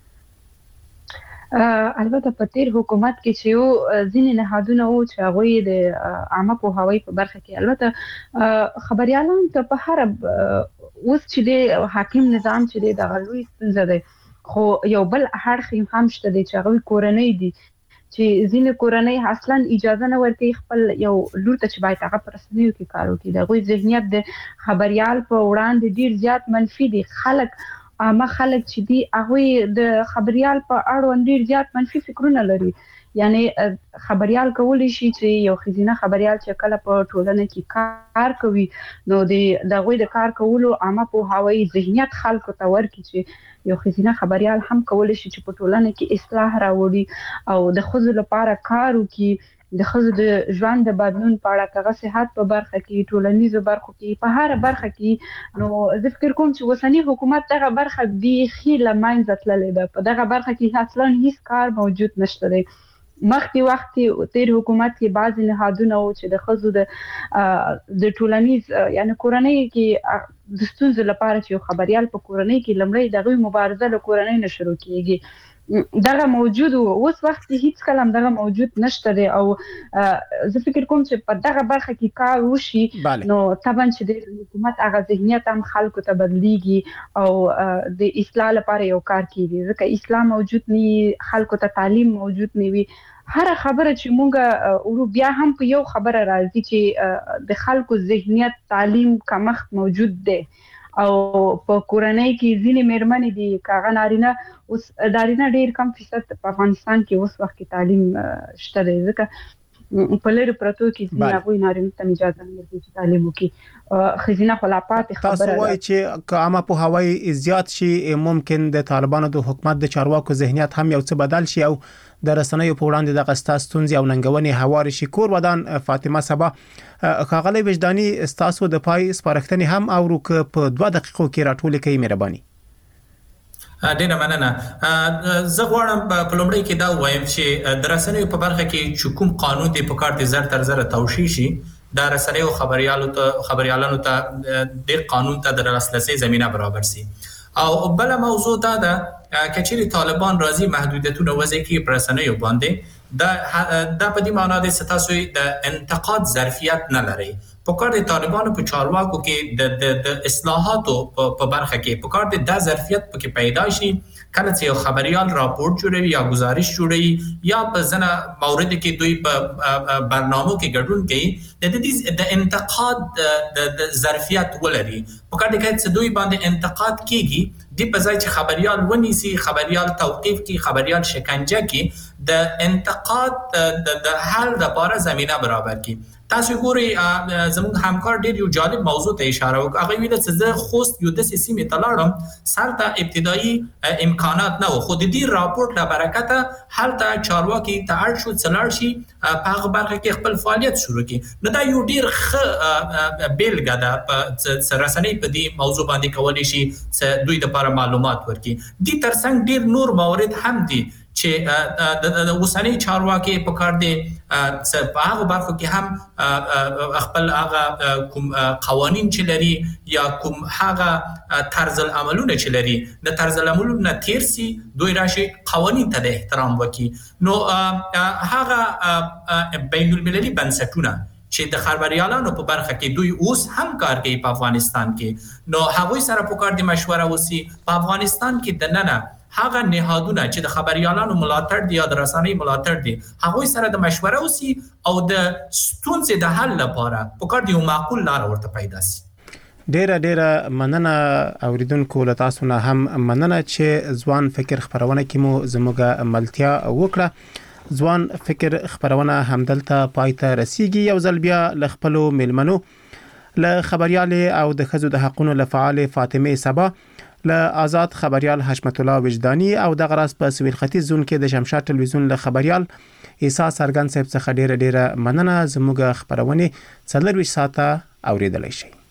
البته په تیر حکومت کې چې یو ځینې نهادونه وو چې هغه د عامه پوهاوی په برخه کې البته خبريالان ته په هر اوس چې د حاکم نظام چې د غلوي ستونزه ده خو یو بل اړخ هم شته چې هغه کورنۍ دي چې ځینې کورنۍ اصلا اجازه نه ورکوي خپل یو لور ته چې باید هغه پر رسنیو کې کار وکړي دغه ذهنیت د خبريال په وړاندې ډیر زیات منفي دي. خلک چې دی هغه د خبريال په اړوند ډیر زیات منفي فکرونه لري. یعنی خبريال کولی شي چې یو خزینه خبريال چې کله په ټولنه کې کار کوي نو د کار کولو عامه پوهاوی ذهنیت خلکو ته ورکړي چې یو خزینه خبريال هم کولی شي چې په ټولنه کې اصلاح راوړي او د خزو لپاره کار وکړي د خزو د ژوند د بدلون په اړه کغه صحت په برخه کې ټولنیزو برخو کې په هر برخه کې نو زه فکر کوم چې وسنی حکومت دغه برخه دی خېله منځ تللې ده. په دغه برخه کې اصلا هیڅ کار موجود نشته دی. مخکې وخت تیر حکومت کې بعض نهادونه او چې د خزو د ټولنیز یعنی کورنۍ کې د ستونزو لپاره چې خبريال په کورنۍ کې لمړی دغه مبارزه له کورنۍ نه شروع کیږي دغه موجود اوس وخت هیڅ کلام دغه موجود نشته دی او زه فکر کوم چې په دغه برخه کې کار وشي نو طبعا چې د حکومت هغه ذهنیت هم خلکو ته بدلیږي او د اصلاح لپاره یو کار کوي ځکه اسلام موجود نه خلکو ته تعلیم موجود نه وي. هر خبره چې مونږه ورو بیا هم په یو خبره راځي چې د خلکو ذهنیت تعلیم کمښت موجود دی او په کورنۍ کې ځینې میرمنې دي کاغه نارینه اوس نارینه ډیر کم فیصد په افغانستان کې اوس وخت کې تعلیم شته دی ځکه په لری پروتو کې ځینې هغه نارینه ته اجازه نه ورکوي چې تعلیم وکړي خزینه خلافات خبره تاسو وایي چې عامه پوهاوی زیات شي ممکن د طالبانو د حکومت د چارواکو ذهنیت هم یو څه بدل شي او د رسنیو په وړاندې د غستا ستونزې او ننګونې هوار شي. کور ودان فاطمه صبا خاغلی وجداني استاسو د پای سپارښتنې هم او روک په 2 دقیقو کې راټول کړئ مهرباني. ډیره مننه. زه غواړم په لومړی کې دا وایم چې د رسنیو په برخه کې چې کوم قانون دی په کار دي زر تر زر توشي شي د رسنیو خبريالانو ته د قانون ته د لاسرسي زمينه برابر سي. او بل موضوع دا ده کچېری طالبان راځي محدودیتونه وضع کوي پر رسنیو باندې دا په دې معنی ده چې تاسو د انتقاد ظرفیت نه لري. په کار د طالبانو په چارواکو کې د اصلاحاتو په برخه کې په کار د ظرفیت پکې پیدا شي کله چې یو خبريال راپورټ جوړوي یا گزارش جوړوي یا په ځنه مورد کې دوی په برنامو کې ګډون کوي د انتقاد د ظرفیت ولري. په کار د کې چې دوی باندې انتقاد کیږي د په ځای چې خبريال ونیسي خبريال توقيف کی خبريال شکنجه کی د انتقاد د حل لپاره زمينه برابر کی. تاسو ګوري زموږ همکار ډیر یو جالب موضوع ته اشاره وکړه. هغه ویل چې زه خوست یو د سیمې تلاړم سالته ابتدایي امکانات نه و خو د دې راپورټ له برکته حالته چارواکي ته اړ شو څلار شي په هغه برخه کې خپل فعالیت شروع کړي. نو دا یو ډیر ښه بیلګه ده په رسنۍ په دې موضوع باندې کولی شي چې دوی د معلومات ورکړي. دي ترڅنګ ډیر نور موارد هم دي چې د وسنۍ چارواکي په کار دي په هغه برخو کې هم خپل هغه کوم قوانين چې لري یا کوم هغه طرز العملونه چې لري د طرز العملونه تیرسي دوی راشي قوانين ته د احترام وکي. نو هغه بین المللي بنسټونه چې د خبريالانو په برخه کې دوی اوس هم کار کوي په افغانستان کې نو هغوی سره په کار دي مشوره وسی. په افغانستان کې د نننه هغه نهادونه چې د خبريالانو ملاتړ دي یا د رسنۍ ملاتړ دي هغوی سره د مشوره وسی او د ستونزې د حل لپاره په کار دي یو معقول لار ورته پیدا شي. ډیره مننه اوریدونکو له تاسو نه هم مننه چې ځوان فکر خبرونه کې مو زموږه ملتیا وکړه. ځوان فکر خبرونه همدلته پایته رسیږي. یو ځل بیا ل خپل ملمنو له خبريال او د خزو د حقونو لفعال فاطمه صبا له آزاد خبريال حشمت الله وجداني او د غراس په سویل ختیځ زون کې د شمشاد ټلویزیون له خبريال عیسی سرګن صاحب څخه ډیره مننه. زموږ خبرونه 24 ساعته اوریدلای شي.